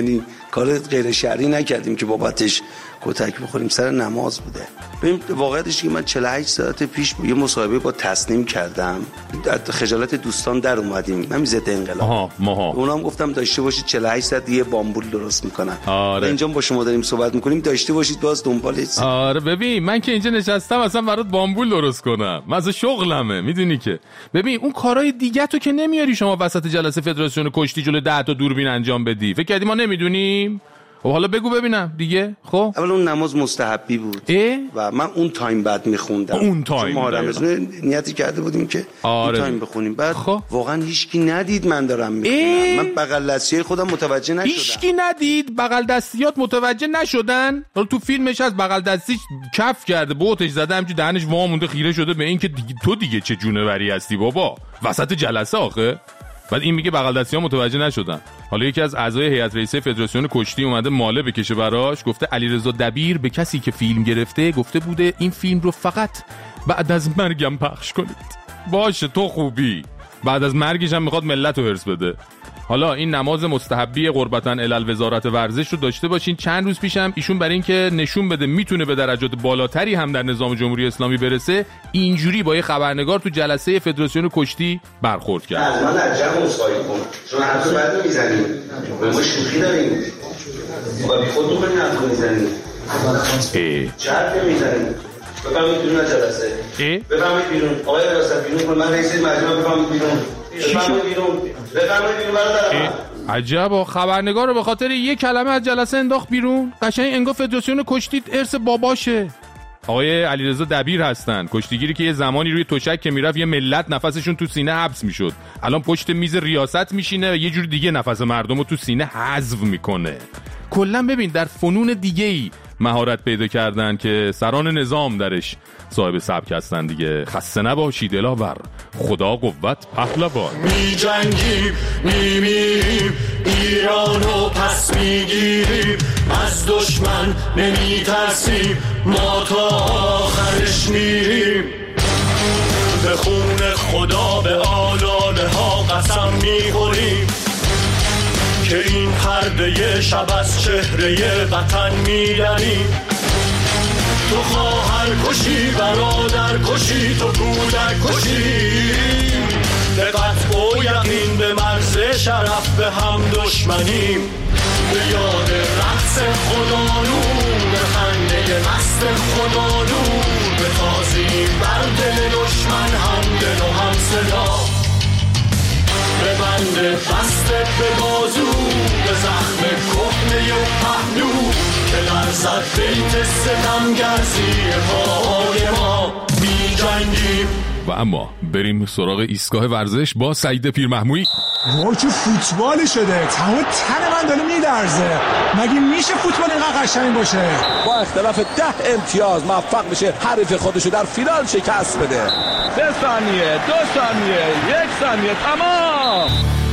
کار غیر شرعی نکردیم که بابتش کتک بخوریم، سر نماز بوده. ببین واقعیتش که من چهل و هشت ساعت پیش یه مصاحبه با تصنیم کردم، از خجالت دوستان در اومدیم، من ضد انقلاب. آها ماها اونام گفتم داشته باشید چهل و هشت ساعت یه بامبول درست میکنن. آره. اینجا با شما داریم صحبت میکنیم، داشته باشید باز دنبالش. آره ببین من که اینجا نشستم اصلا برات بامبول درست کنم، من از شغلمه میدونی که. ببین اون کارهای دیگه تو که نمیاری شما وسط جلسه فدراسیون کشتی جلوی ده تا دوربین انجام بدی، فکر کردی ما نمیدونیم؟ و حالا بگو ببینم دیگه. خب اول اون نماز مستحبی بود اه؟ و من اون تایم بعد میخوندم، اون تایم محرم نیتی کرده بودیم که آره. اون تایم بخونیم. بعد خب. واقعا هیچکی ندید من دارم میخونم، من بغل دستی خودم متوجه نشدم. هیچکی ندید؟ بغل دستیات متوجه نشدن؟ تو فیلمش از بغل دستیش کف کرده، بوتش زده، همچون دهنش وا مونده خیره شده به این که دیگه تو دیگه چه جونوری هستی بابا وسط جلسه آخه. بعد این میگه بغل دستی‌ها متوجه نشدن. حالا یکی از اعضای هیئت رئیسه فدراسیون کشتی اومده ماله بکشه براش، گفته علیرضا دبیر به کسی که فیلم گرفته گفته بوده این فیلم رو فقط بعد از مرگم پخش کنید. باشه تو خوبی، بعد از مرگش هم میخواد ملت رو هرس بده. حالا این نماز مستحبی قربتن الی وزارت ورزش رو داشته باشین. چند روز پیشم ایشون برای این که نشون بده میتونه به درجات بالاتری هم در نظام جمهوری اسلامی برسه، اینجوری با یه خبرنگار تو جلسه فدراسیون کشتی برخورد کرد. از من از جمع مصاحبه کن، چون حرف بعد میزنیم، ما شوخی داریم، با بی خود میکنیم حرف میزنیم، چه حرف میزنیم؟ بفهمید بیرون از جلسه، بفهمید بیرون، آقای ریاست بیرون کن، من رئیس مجمع بفهمید بیرون، بفهمید بیرون، بفهمید بیرون برادرم. عجبا خبرنگار رو به خاطر یک کلمه از جلسه انداخت بیرون. قشنگ انگار فدراسیون کشتی ارث باباشه. آقای علیرضا دبیر هستن، کشتیگیری که یه زمانی روی تشک که میرفت یه ملت نفسشون تو سینه حبس میشد، الان پشت میز ریاست میشینه و یه جور دیگه نفس مردم رو تو سینه حذف میکنه. کلا ببین در فنون دیگه‌ای مهارت پیدا کردن که سران نظام درش صاحب سبک هستن دیگه. خسته نباشی دلاور، خدا قوت پهلوان. می جنگیم می میریم، ایرانو پس میگیریم، از دشمن نمی ترسیم، ما تا آخرش میریم. به خون خدا به آلاله ها قسم میخوریم که این پرده شب از چهره وطن میدنیم. تو خواهر کشی، برادر کشی، تو کودک کشی، به قطع و یقین به مرز شرف به هم دشمنیم. به یاد رقص خدانون، به خنده مست خدانون، به تازیم بر دل دشمن هم دل و هم صدا. به بند بسته به بازو، به زخم کهنه و پهلو، که لرزد بیت ستمگر زیر پای ما. می جنگیم. و اما بریم سراغ ایستگاه ورزش با سعید پیرمحمویی. وای چه فوتبالی شده، تمام تن من داره میلرزه. مگه میشه فوتبال اینقدر قشنگ باشه؟ با اختلاف ده امتیاز موفق میشه حریف خودشو در فینال شکست بده. سه ثانیه، دو ثانیه، یک ثانیه، تمام.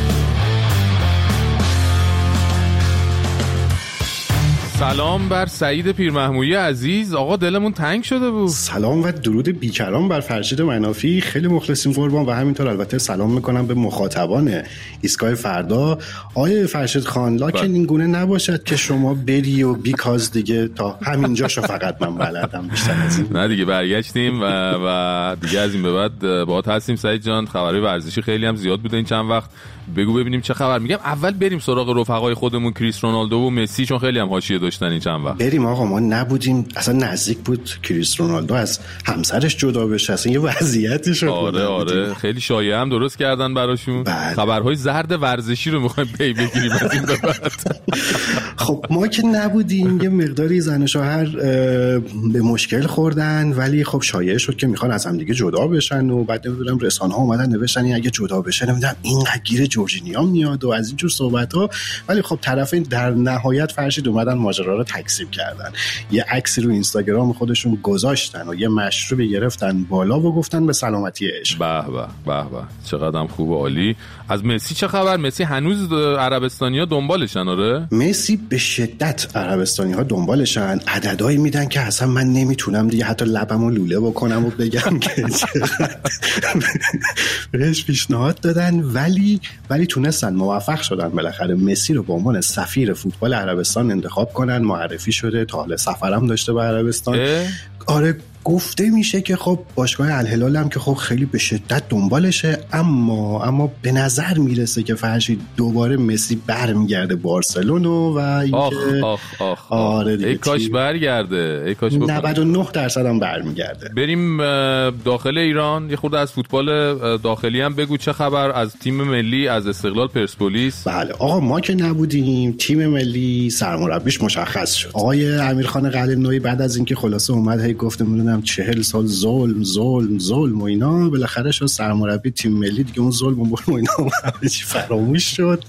سلام بر سعید پیرمحمویی عزیز. آقا دلمون تنگ شده بود. سلام و درود بیکران بر فرشید منافی. خیلی مخلصیم قربان. و همینطور البته سلام میکنم به مخاطبان ایستگاه فردا. آیه فرشید خان لاکن این گونه نباشد که شما بری و بیکاز دیگه تا همینجاشو فقط من بلدم، بیشتر از این نه دیگه. برگشتیم و و دیگه از این به بعد باهات هستیم سعید جان. خبرهای ورزشی خیلی هم زیاد بوده این چند وقت، بگو ببینیم چه خبر. میگم اول بریم سراغ رفقای خودمون کریس رونالدو و مسی، چون خیلی هم حاشیه داشتن این چند وقت. بریم آقا، ما نبودیم اصلا نزدیک بود کریس رونالدو از همسرش جدا بشه، اصلا یه وضعیتی شد. آره آره خیلی شایعه هم درست کردن براشون. بله. خبرهای زرد ورزشی رو میخوایم پی بگیریم از این به بعد. خب ما که نبودیم، یه مقداری زن و شوهر به مشکل خوردن، ولی خب شایعه شد که میخوان از هم دیگه جدا بشن و بعد نمیدونم رسانه‌ها اومدن نوشتن این اگه جدا بشه نمیدونم اینقدر گیر جورجینیا میاد و از این جور صحبت‌ها. ولی خب طرفین در نهایت فرشید اومدن ماجرا رو تکذیب کردن، یه عکسی رو اینستاگرام خودشون گذاشتن و یه مشروب گرفتن بالا و گفتن به سلامتی عشق. به به به به چقدرم خوب و عالی. از مسی چه خبر؟ مسی هنوز عربستانی‌ها دنبالشن؟ آره مسی به شدت عربستانی‌ها دنبالشن. عددهایی میدن که اصلا من نمیتونم دیگه حتی لبمو لوله بکنم و بگم که بهش پیشنهاد دادن، ولی ولی تونستن موفق شدن بالاخره مسی رو به عنوان سفیر فوتبال عربستان انتخاب کنن. معرفی شده، تا حالا سفرم داشته به عربستان. آره گفته میشه که خب باشگاه الهلال هم که خب خیلی به شدت دنبالشه، اما اما به نظر میرسه که فرشید دوباره مسی برمیگرده بارسلونو و اینکه آخ آخ آخ آره دیگه ای کاش برگرده، ای کاش بکنه. نود و نه درصد هم برمیگرده. بریم داخل ایران، یه خورده از فوتبال داخلی هم بگو چه خبر از تیم ملی، از استقلال پرسپولیس؟ بله آقا ما که نبودیم، تیم ملی سرمربیش مشخص شد. آقای امیرخان قلعه‌نویی بعد از اینکه خلاصه اومد هی گفت میدونم چهل سال ظلم ظلم ظلم و اینا، بالاخره شد سرمربی تیم ملی دیگه. اون ظلم و اینا همه چی فراموش شد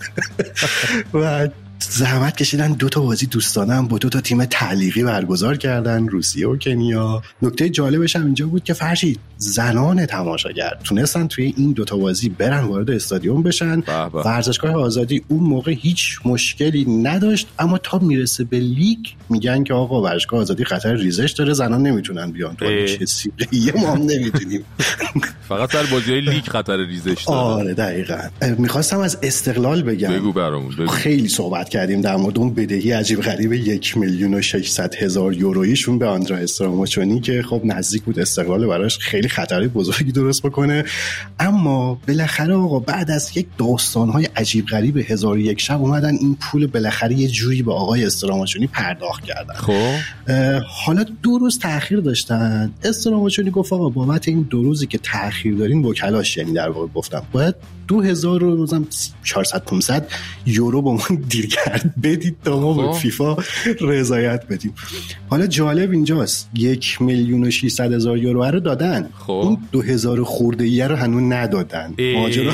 و زحمت کشیدن دو تا بازی دوستانه هم با دو تا تیم تعلیقی برگزار کردن، روسیه و کنیا. نکته جالبش هم اینجا بود که فرشید زنان تماشاگر تونستن توی این دو تا بازی برن وارد استادیوم بشن. ورزشگاه آزادی اون موقع هیچ مشکلی نداشت، اما تا میرسه به لیگ میگن که آقا ورزشگاه آزادی خطر ریزش داره، زنان نمیتونن بیان تو. چه سیریه ما هم نمیدونیم. فقط در بازی‌های لیگ خطر ریزش داره. آره دقیقاً. می‌خواستم از استقلال بگم. بگو برامون بگو. خیلی صحبت کردیم در مورد اون بدهی عجیب غریب یک میلیون و ششصد هزار یوروییشون به آندرا استراماچونی که خب نزدیک بود استقلال براش خیلی خطری بزرگی درست بکنه. اما بالاخره آقا بعد از یک داستان‌های عجیب غریب هزار و یک شب اومدن این پول بالاخره یه جوری به آقای استراماچونی پرداخت کردن. خب حالا دو روز تأخیر داشتن. استراماچونی گفت آقا بابت این دو روزی که تأخیر دارین وکلاش، یعنی در واقع گفتم باید دو هزار و چهارصد پانصد یورو با من دیرگرد بدید تا ما به فیفا رضایت بدیم. حالا جالب اینجاست یک میلیون و ششصد هزار یورو رو دادن، اون دو هزار خورده ایه رو هنوز ندادن. ماجرا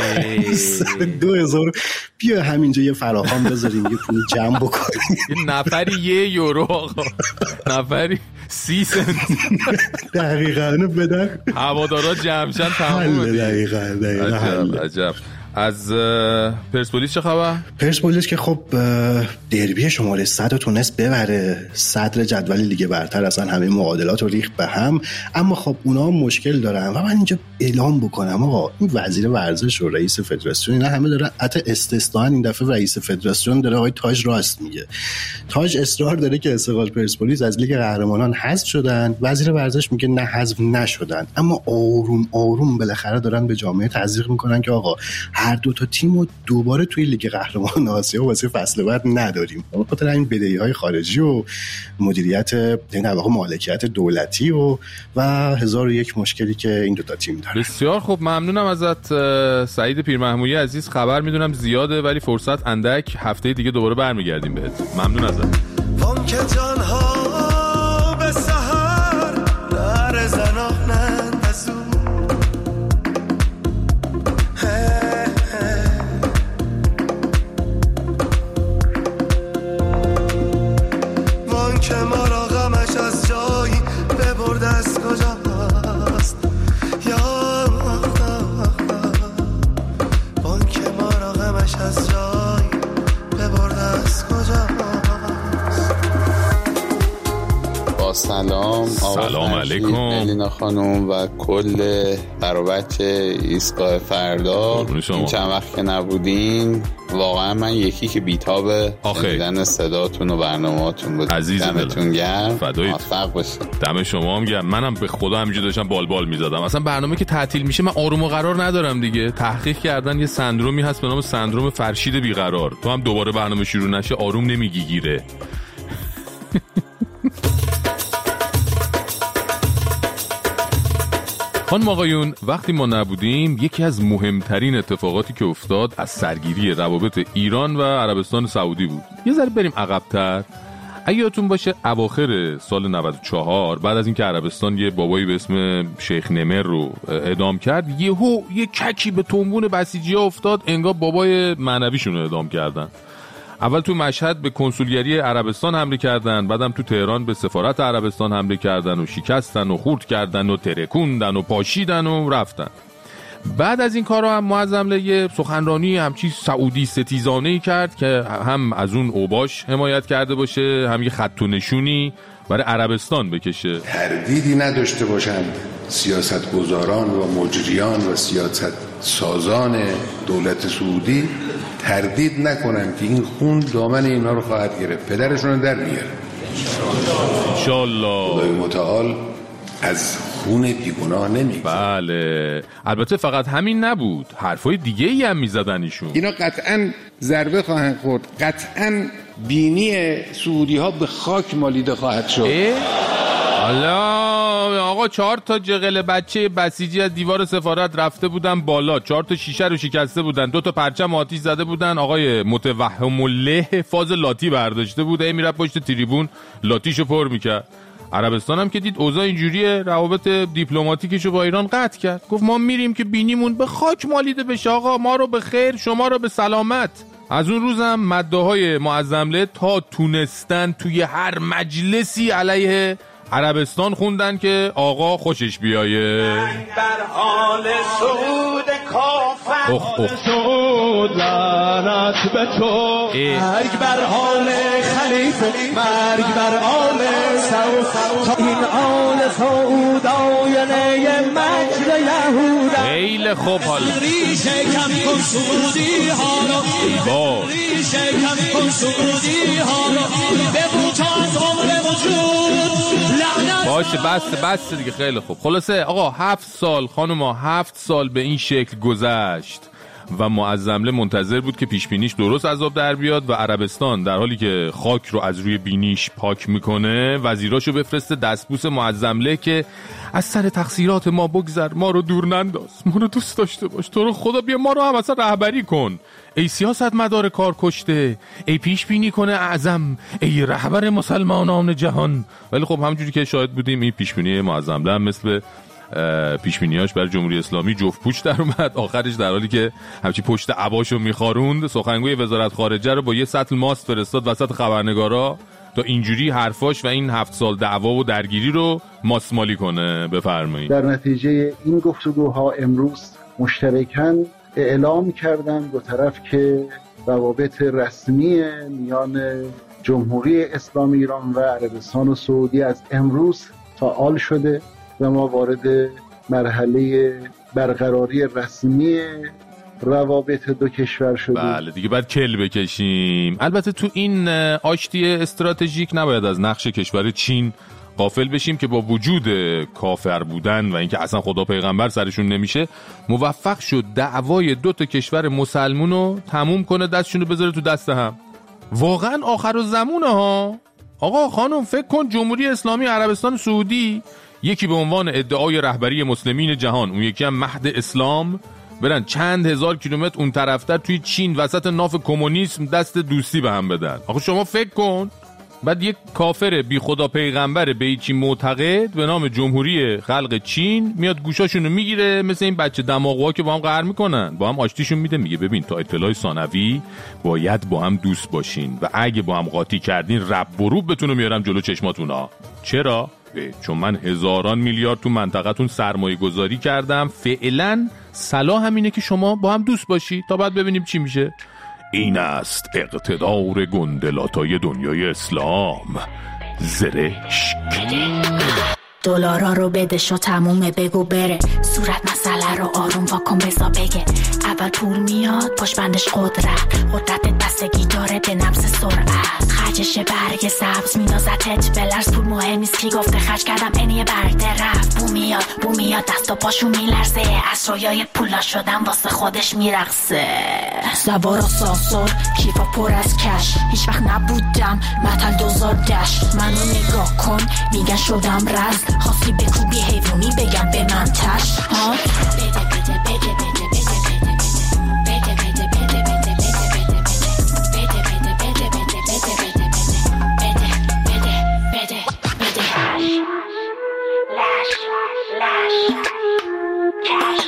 دو هزار. بیا همینجا یه فراخوان بذاریم یه پول جمع بکنیم. نفری یه یورو آقا، نفری سی سنت. دقیقاً اینو بدن هوادارا جمعشن تمومه. دقیقاً دقیقاً. عجب عجب. از پرسپولیس چه خبر؟ پرسپولیس که خب دربی شماره صد رو تونست ببره، صدر جدول لیگ برتر، اصلا همه معادلات رو ریخت به هم. اما خب اونا مشکل دارن و من اینجا اعلام بکنم آقا این وزیر ورزش و رئیس فدراسیون اینا همه دارن، حتی استثنا این دفعه رئیس فدراسیون داره آقای تاج راست میگه. تاج اصرار داره که استقلال پرسپولیس از لیگ قهرمانان حذف شدن، وزیر ورزش میگه نه حذف نشدن. اما آروم آروم بالاخره دارن به جامعه تزریق میکنن که آقا هر دو تا تیمو دوباره توی لیگ قهرمانان آسیا واسه فصل بعد نداریم، به خاطر این بدهی‌های خارجی و مدیریت در واقع مالکیت دولتی و و هزار و یک مشکلی که این دو تا تیم دارن. بسیار خوب، ممنونم ازت سعید پیرمحمودی عزیز. خبر میدونم زیاده ولی فرصت اندک، هفته دیگه دوباره برمیگردیم بهت. ممنون ازت. وام که جانها به سحر در زنانند از او وان که ما را غمش از جایی ببرد از کجاست یا وان که ما را غمش از جایی ببرد از کجاست. سلام سلام علیکم الینا خانم و کل برابچه ایستگاه فردا. این چند وقت که نبودین واقعا من یکی که بیتاب شنیدن صداتون و برنامه‌هاتون بود. دمتون گرم، موفق باشید. دم شما هم گرم. منم به خدا همینجا داشتم بال بال میزدم. اصلا برنامه که تعطیل میشه من آروم و قرار ندارم دیگه. تحقیق کردن یه سندرومی هست به نام سندروم فرشید بیقرار. تو هم دوباره برنامه شروع نشه آروم نمیگی گیره. خانم آقایون، وقتی ما نبودیم یکی از مهمترین اتفاقاتی که افتاد از سرگیری روابط ایران و عربستان سعودی بود. یه ذره بریم عقب‌تر. اگه یادتون باشه اواخر سال نود و چهار بعد از اینکه عربستان یه بابایی به اسم شیخ نمر رو اعدام کرد، یهو یه ککی به تنبون بسیجی‌ها افتاد، انگار بابای معنویشون رو اعدام کردن. اول تو مشهد به کنسولگری عربستان حمله کردن، بعدم تو تهران به سفارت عربستان حمله کردن و شکستن و خورد کردن و ترکوندن و پاشیدن و رفتن. بعد از این کارها هم معظم حمله یه سخنرانی همچی سعودی ستیزانه‌ای کرد که هم از اون اوباش حمایت کرده باشه، هم یه خط و نشونی برای عربستان بکشه. تردیدی نداشته باشند سیاستگزاران و مجریان و سیاست سازان دولت سعودی تردید نکنن که این خون دامن اینا رو خواهد گرفت، پدرشون رو در میاره انشالله. خدای متعال از خون بیگناه نمیگذاره. بله البته فقط همین نبود، حرفای دیگه ای هم میزدن ایشون. اینا قطعا ضربه خواهند خورد، قطعا بینی سعودی ها به خاک مالیده خواهد شد. حالا آقا چهار تا جغل بچه بسیجی از دیوار سفارت رفته بودن بالا، چهار تا شیشه رو شکسته بودن، دو تا پرچم آتیش زده بودن، آقای متوهم الله فاز لاتی برداشته بود، ای میره پشت تریبون لاتیشو پر میکرد. عربستان هم که دید اوضاع اینجوریه، روابط دیپلماتیکیشو با ایران قطع کرد، گفت ما میریم که بینیمون به خاک مالیده بشه، آقا ما رو به خیر شما رو به سلامت. از اون روزم مداهای معظمله تا تونستن توی هر مجلسی علیه عربستان خوندن که آقا خوشش بیایه. بر حال سعود کافر اخ اخ سعود لعنت به تو، مرگ بر حال خلیفه، مرگ بر آل سعود، تا این آل سعود آینه مجد یهود. خیلی خوب حالا ریشه کم کن سعودی ها رو، ریشه کم کن سعودی ها رو، بگو تا از عمر وجود باشه بس بس دیگه. خیلی خوب. خلاصه آقا هفت سال خانوما هفت سال به این شکل گذشت و معظمله منتظر بود که پیشبینیش درست عذاب در بیاد و عربستان در حالی که خاک رو از روی بینیش پاک میکنه وزیراشو بفرسته دستبوس معظمله که از سر تقصیرات ما بگذر، ما رو دور ننداز، ما رو دوست داشته باش، تو رو خدا بیا ما رو هم اصلا رهبری کن، ای سیاست مدار کار کشته، ای پیش بینی کنه اعظم، ای رهبر مسلمانان جهان. ولی خب همونجوری که شاهد بودیم این پیش بینی معظمله هم مثل پیشبینیاش برای جمهوری اسلامی جفت پوچ در اومد. آخرش در حالی که همچی پشت عباشو میخاروند سخنگوی وزارت خارجه رو با یه سطل ماست فرستاد وسط خبرنگارا تا اینجوری حرفاش و این هفت سال دعوا و درگیری رو ماسمالی کنه. بفرمایید. در نتیجه این گفتگوها امروز مشترکاً اعلام کردن دو طرف که روابط رسمی میان جمهوری اسلامی ایران و عربستان و سعودی از امروز فعال شده و ما وارد مرحله برقراری رسمی روابط دو کشور شدیم. بله دیگه بعد کل بکشیم. البته تو این آشتی استراتژیک نباید از نقش کشور چین غافل بشیم که با وجود کافر بودن و اینکه اصلا خدا پیغمبر سرشون نمیشه موفق شد دعوای دو تا کشور مسلمونو تموم کنه، دستشونو بذاره تو دست هم. واقعا آخر الزمونه ها. آقا خانم فکر کن جمهوری اسلامی عربستان سعودی یکی به عنوان ادعای رهبری مسلمین جهان، اون یکی هم مهد اسلام، برن چند هزار کیلومتر اون طرفتر توی چین وسط ناف کمونیسم دست دوستی به هم بدن. آخه شما فکر کن بعد یک کافر بی خدا پیغمبر به هیچی معتقد به نام جمهوری خلق چین میاد گوشاشونو میگیره، مثل این بچه دماغوها که با هم قهر میکنن، با هم آشتیشون میده، میگه ببین تا اطلاع ثانوی باید با هم دوست باشین و اگه با هم قاطی کردین رب و روب بتونو میارم جلو چشماتونا. چرا؟ چون من هزاران میلیارد تو منطقتون سرمایه گذاری کردم، فعلا صلاح همینه که شما با هم دوست باشی تا بعد ببینیم چی میشه. این است اقتدار گندلاتای دنیای اسلام. زرشک. دلارا رو بده شو تمومه بگو بره، صورت مسئله رو آروم واکن بزا بگه، اول پول میاد پشت بندش قدرت، قدرت بستگی داره به نفس سرعت، خرجش برگ سبز میندازتت بلرز، پول مهم نیست کی گفته خرج کردم اینیه برگ رفت، بو میاد بو میاد دست و پاشو میلرزه، از رویای پولا شدم واسه خودش میرقصه، سوار سانسور کیفا پر از کش، هیچ وقت نبودم متل دوزار دش، منو نگاه کن میگن شدم رزل، خواستی بکوبی حیوانی بگم به من تش ها بده بده بده بده بده بده بده بده بده بده بده بده بده بده لاش لاش کش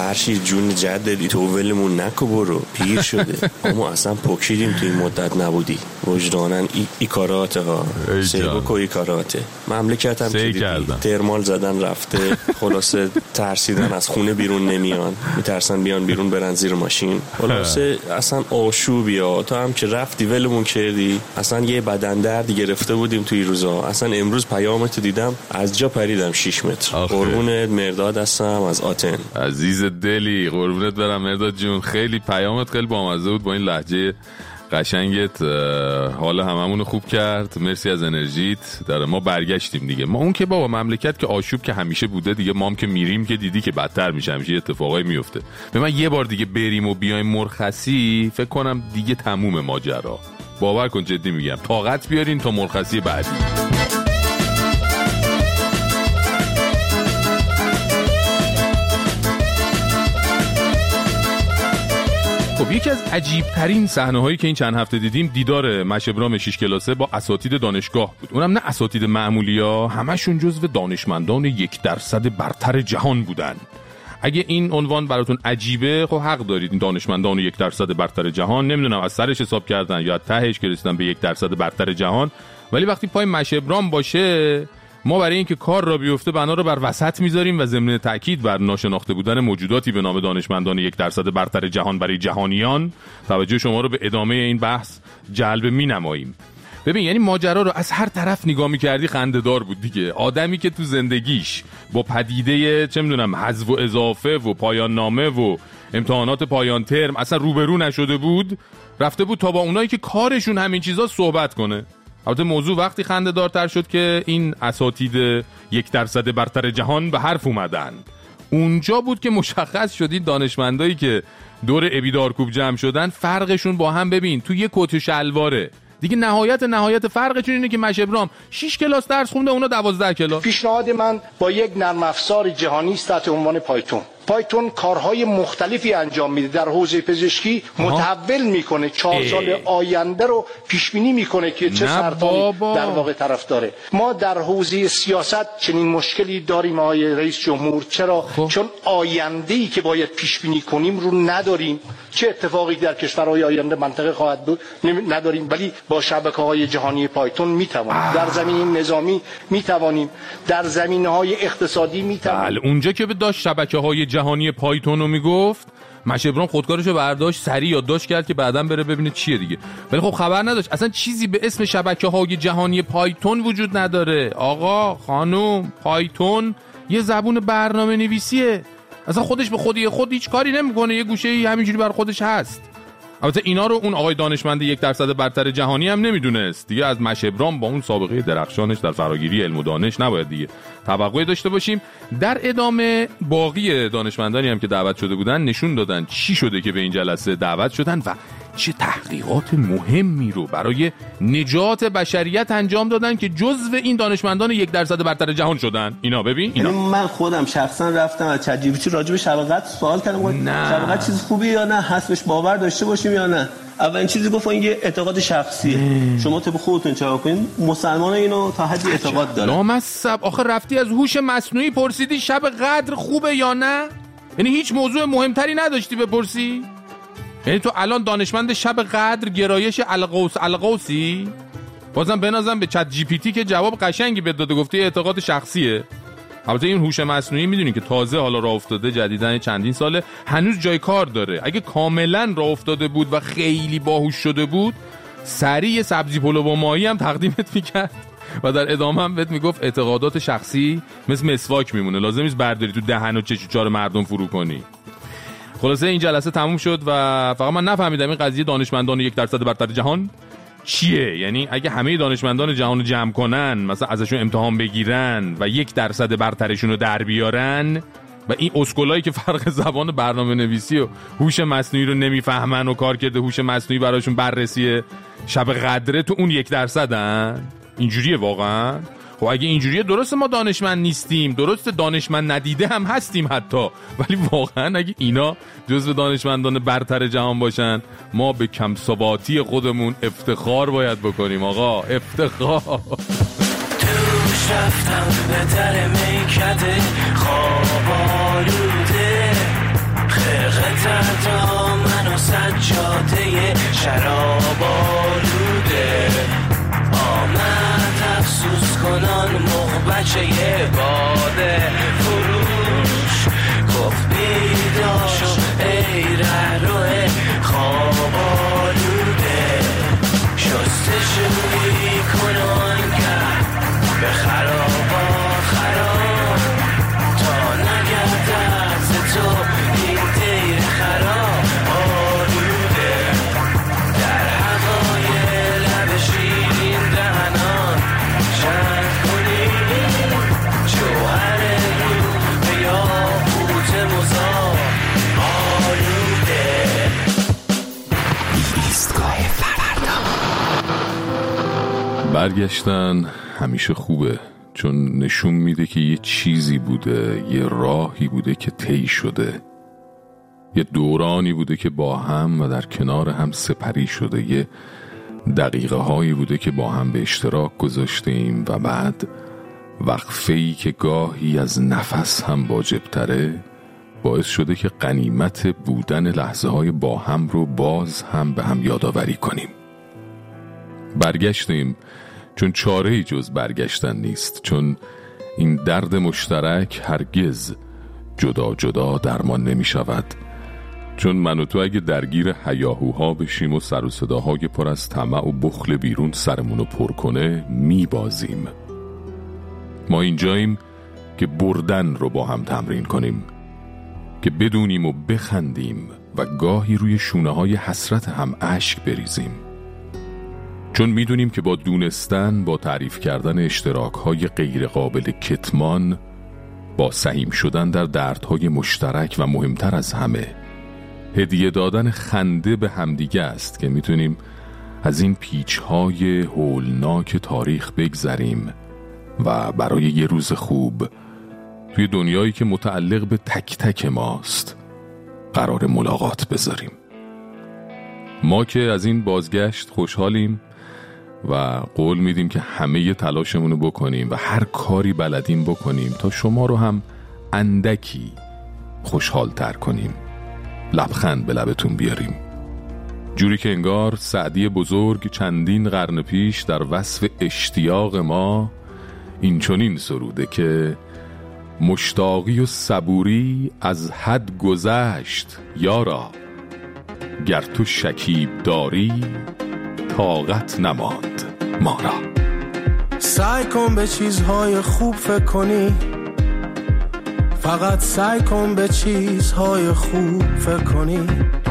فرشی جون جددی تو ولمون نکو برو پیر شده. اما اصلا پکیدیم تو این مدت نبودی وجدانن ای, ای کاراته ها سیبوکو ای کاراته مملکتم که دیدی ترمال زدن رفته خلاصه ترسیدن از خونه بیرون نمیان میترسن بیان بیرون برن زیر ماشین خلاصه اصلا آشوبی ها. تو هم که رفتی ولمون کردی اصلا یه بدن دردی گرفته بودیم توی روزا. اصلا امروز پیامتو دیدم از جا پریدم شش متر. قربونت مرداد هستم از آتن. عزیز دلی قربونت برم مرداد جون. خیلی پیامت خیلی بامزه بود با این لهجه قشنگت. حالا هممونو خوب کرد. مرسی از انرژیت. داره ما برگشتیم دیگه. ما اون که بابا مملکت که آشوب که همیشه بوده دیگه. ما هم که میریم که دیدی که بدتر میشه همیشه اتفاقایی میفته. به من یه بار دیگه بریم و بیایم مرخصی فکر کنم دیگه تموم ماجرا. باور کن جدی میگم. طاقت بیارین تا مرخصی بعدی. خب یکی از عجیب ترین صحنه هایی که این چند هفته دیدیم دیدار مشبرام شش کلاسه با اساتید دانشگاه بود. اونم نه اساتید معمولی ها، همشون جزو دانشمندان یک درصد برتر جهان بودن. اگه این عنوان براتون عجیبه خب حق دارید. این دانشمندان یک درصد برتر جهان نمیدونم از سرش حساب کردن یا تهش که رسیدن به یک درصد برتر جهان، ولی وقتی پای مشبرام باشه ما برای اینکه کار را بیفته بنا رو بر وسط میذاریم و ضمن تاکید بر ناشناخته بودن موجوداتی به نام دانشمندان یک درصد برتر جهان برای جهانیان توجه شما رو به ادامه این بحث جلب مینماییم. ببین یعنی ماجرا رو از هر طرف نگاه می‌کردی خنده‌دار بود دیگه. آدمی که تو زندگیش با پدیده چه می‌دونم حذف و اضافه و پایان نامه و امتحانات پایان ترم اصلا روبرو نشده بود، رفته بود تا با اونایی که کارشون همین چیزا صحبت کنه. البته موضوع وقتی خنده‌دارتر شد که این اساتید یک درصد برتر جهان به حرف اومدن. اونجا بود که مشخص شد این دانشمندایی که دور ابیدارکوب جمع شدن فرقشون با هم ببین تو یه کت و شلواره دیگه. نهایت نهایت فرقشون اینه که مشبرام شش کلاس درس خونده اونا دوازده کلاس. پیشنهاد من با یک نرم افزار جهانی است تحت عنوان پایتون. پایتون کارهای مختلفی انجام میده در حوزه پزشکی. متحول میکنه چهار سال آینده رو پیش بینی میکنه که چه سرطانی در واقع طرف داره. ما در حوزه سیاست چنین مشکلی داریم آقای رئیس جمهور. چرا؟ خوب. چون آینده‌ای که باید پیش بینی کنیم رو نداریم. چه اتفاقی در کشورهای آینده منطقه خواهد بود نداریم، ولی با شبکه‌های جهانی پایتون میتوانیم. در زمینه نظامی میتوانیم، در زمینه‌های اقتصادی میتوانیم. بله اونجا که به داشت شبکه‌های جهانی پایتون رو میگفت مشبرام خودکارشو برداشت سریع یادداشت کرد که بعداً بره ببینه چیه دیگه. ولی خب خبر نداشت اصلا چیزی به اسم شبکه‌های جهانی پایتون وجود نداره. آقا خانوم پایتون یه زبون برنامه نویسیه. اصلا خودش به خودی خود هیچ کاری نمیکنه، یه گوشه‌ای همینجوری بر خودش هست. البته اینا رو اون آقای دانشمند یک درصد برتر جهانی هم نمیدونست دیگه. از مشبرام با اون سابقه درخشانش در فراگیری علم و دانش نباید دیگه توقعی داشته باشیم. در ادامه باقی دانشمندانی هم که دعوت شده بودن نشون دادن چی شده که به این جلسه دعوت شدن و چه تحقیقات مهمی رو برای نجات بشریت انجام دادن که جزو این دانشمندان یک درصد برتر جهان شدن. اینا ببین اینا. من خودم شخصا رفتم از چت جی پی تی راجع به شب قدر سوال کردم. شب قدر چیز خوبیه یا نه؟ حسبش باور داشته باشیم یا نه؟ اولین چیزی گفت این یه اعتقاد شخصیه. شما طبق خودتون چرا کنین؟ مسلمان اینو تا حدی اعتقاد داره. لامصب آخه رفتی از هوش مصنوعی پرسیدی شب قدر خوبه یا نه؟ یعنی هیچ موضوع مهمتری نداشتی بپرسی؟ یعنی تو الان دانشمند شب قدر گرایش القوس القوسی بازم بنازم به چت جی پی تی که جواب قشنگی بده داده گفته اعتقاد شخصیه. البته این هوش مصنوعی میدونین که تازه حالا راه افتاده جدیدن چندین ساله هنوز جای کار داره. اگه کاملا راه افتاده بود و خیلی باهوش شده بود سریع سبزی پلو با ماهی هم تقدیمت میکرد و در ادامه هم بهت میگفت اعتقادات شخصی مثل مسواک میمونه، لازم نیست برداری تو دهن و چش و چار مردم فرو کنی. خلاصه این جلسه تموم شد و فقط من نفهمیدم این قضیه دانشمندان یک درصد برتر جهان چیه. یعنی اگه همه دانشمندان جهان رو جمع کنن مثلا ازشون امتحان بگیرن و یک درصد برترشون رو در بیارن و این اسکولایی که فرق زبان برنامه نویسی و هوش مصنوعی رو نمیفهمن و کار کرده هوش مصنوعی براشون بررسی شب قدره تو اون یک درصدن، اینجوریه واقعا؟ خب اگه اینجوریه درسته ما دانشمند نیستیم، درسته دانشمند ندیده هم هستیم حتی، ولی واقعا اگه اینا جزو دانشمندان برتر جهان باشن ما به کم ثباتی خودمون افتخار باید بکنیم. آقا افتخار. دوش رفتم به در میکده خواب آلوده برگشتن همیشه خوبه، چون نشون میده که یه چیزی بوده، یه راهی بوده که طی شده، یه دورانی بوده که با هم و در کنار هم سپری شده، یه دقیقه هایی بوده که با هم به اشتراک گذاشتیم و بعد وقفه‌ای که گاهی از نفس هم واجب‌تره باعث شده که غنیمت بودن لحظه های با هم رو باز هم به هم یادآوری کنیم. برگشتیم چون چاره‌ای جز برگشتن نیست، چون این درد مشترک هرگز جدا جدا درمان نمی شود، چون من و تو اگه درگیر هیاهوها بشیم و سر و صداهای پر از طمع و بخل بیرون سرمونو پر کنه می بازیم. ما اینجاییم که بردن رو با هم تمرین کنیم، که بدونیم و بخندیم و گاهی روی شونه های حسرت هم اشک بریزیم، چون میدونیم که با دونستن، با تعریف کردن اشتراک های غیر قابل کتمان، با سهیم شدن در دردهای مشترک و مهمتر از همه هدیه دادن خنده به همدیگه است که میتونیم از این پیچهای هولناک تاریخ بگذریم و برای یه روز خوب توی دنیایی که متعلق به تک تک ماست قرار ملاقات بذاریم. ما که از این بازگشت خوشحالیم و قول میدیم که همه تلاشمونو بکنیم و هر کاری بلدیم بکنیم تا شما رو هم اندکی خوشحال تر کنیم، لبخند به لبتون بیاریم، جوری که انگار سعدی بزرگ چندین قرن پیش در وصف اشتیاق ما این چنین سروده که مشتاقی و صبوری از حد گذشت یارا، گر تو شکیب داری طاقت نماند ما را. سعی کن به چیزهای خوب فکر کنی، فقط سعی کن به چیزهای خوب فکر کنی،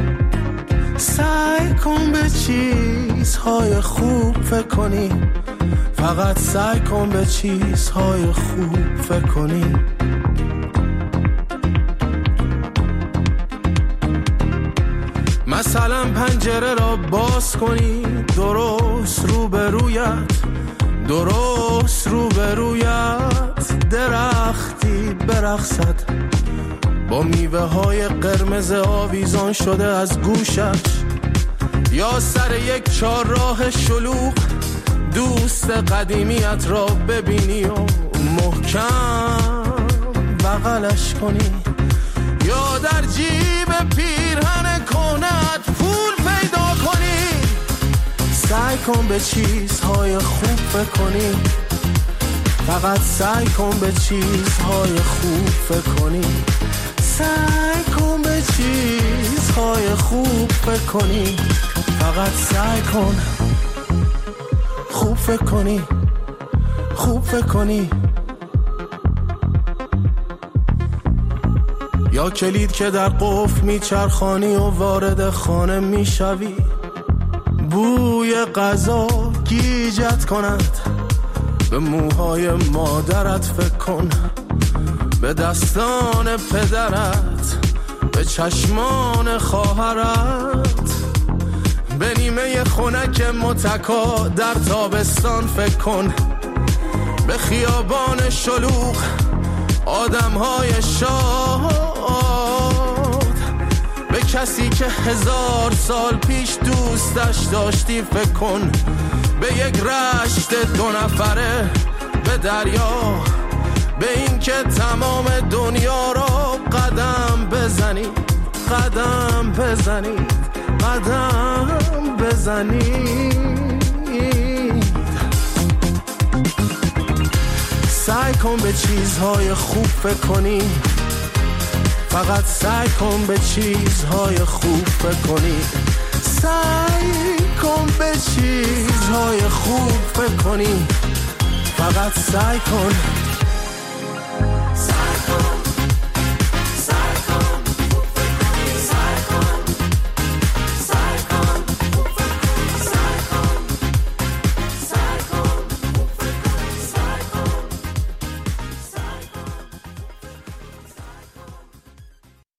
سعی کن به چیزهای خوب فکر کنی، فقط سعی کن به چیزهای خوب فکر کنی. مثلا پنجره را باز کنی، درست روبرویت، درست روبرویت درختی برقصد با میوه های قرمز آویزان شده از گوشش، یا سر یک چهارراه شلوغ دوست قدیمیت را ببینی و محکم بغلش کنی، یا در جیب پیرهن کنت پول پیدا کنی. سعی کن به چیزهای خوب فکر کنی، فقط سعی کن به چیزهای خوب فکر کنی، سعی کن به چیزهای خوب فکر کنی، فقط سعی کن خوب فکر کنی، خوب فکر کنی. یا کلید که در قفل میچرخانی و وارد خانه میشوی، بوی غذا گیجت کند، به موهای مادرت فکر کن، به دستان پدرت، به چشمان خواهرت، به نیمه خنک متکا در تابستان فکر کن، به خیابان شلوغ آدمهای شاد، به کسی که هزار سال پیش دوستش داشتی فکر کن، به یک رشت دو نفره، به دریا، به این که تمام دنیا را قدم بزنی، قدم بزنی، قدم بزنی. سعی کن به چیزهای خوب فکر کنی، فقط سعی کن به چیزهای خوب فکر کنی، سعی کن به چیزهای خوب فکر کنی، فقط سعی کن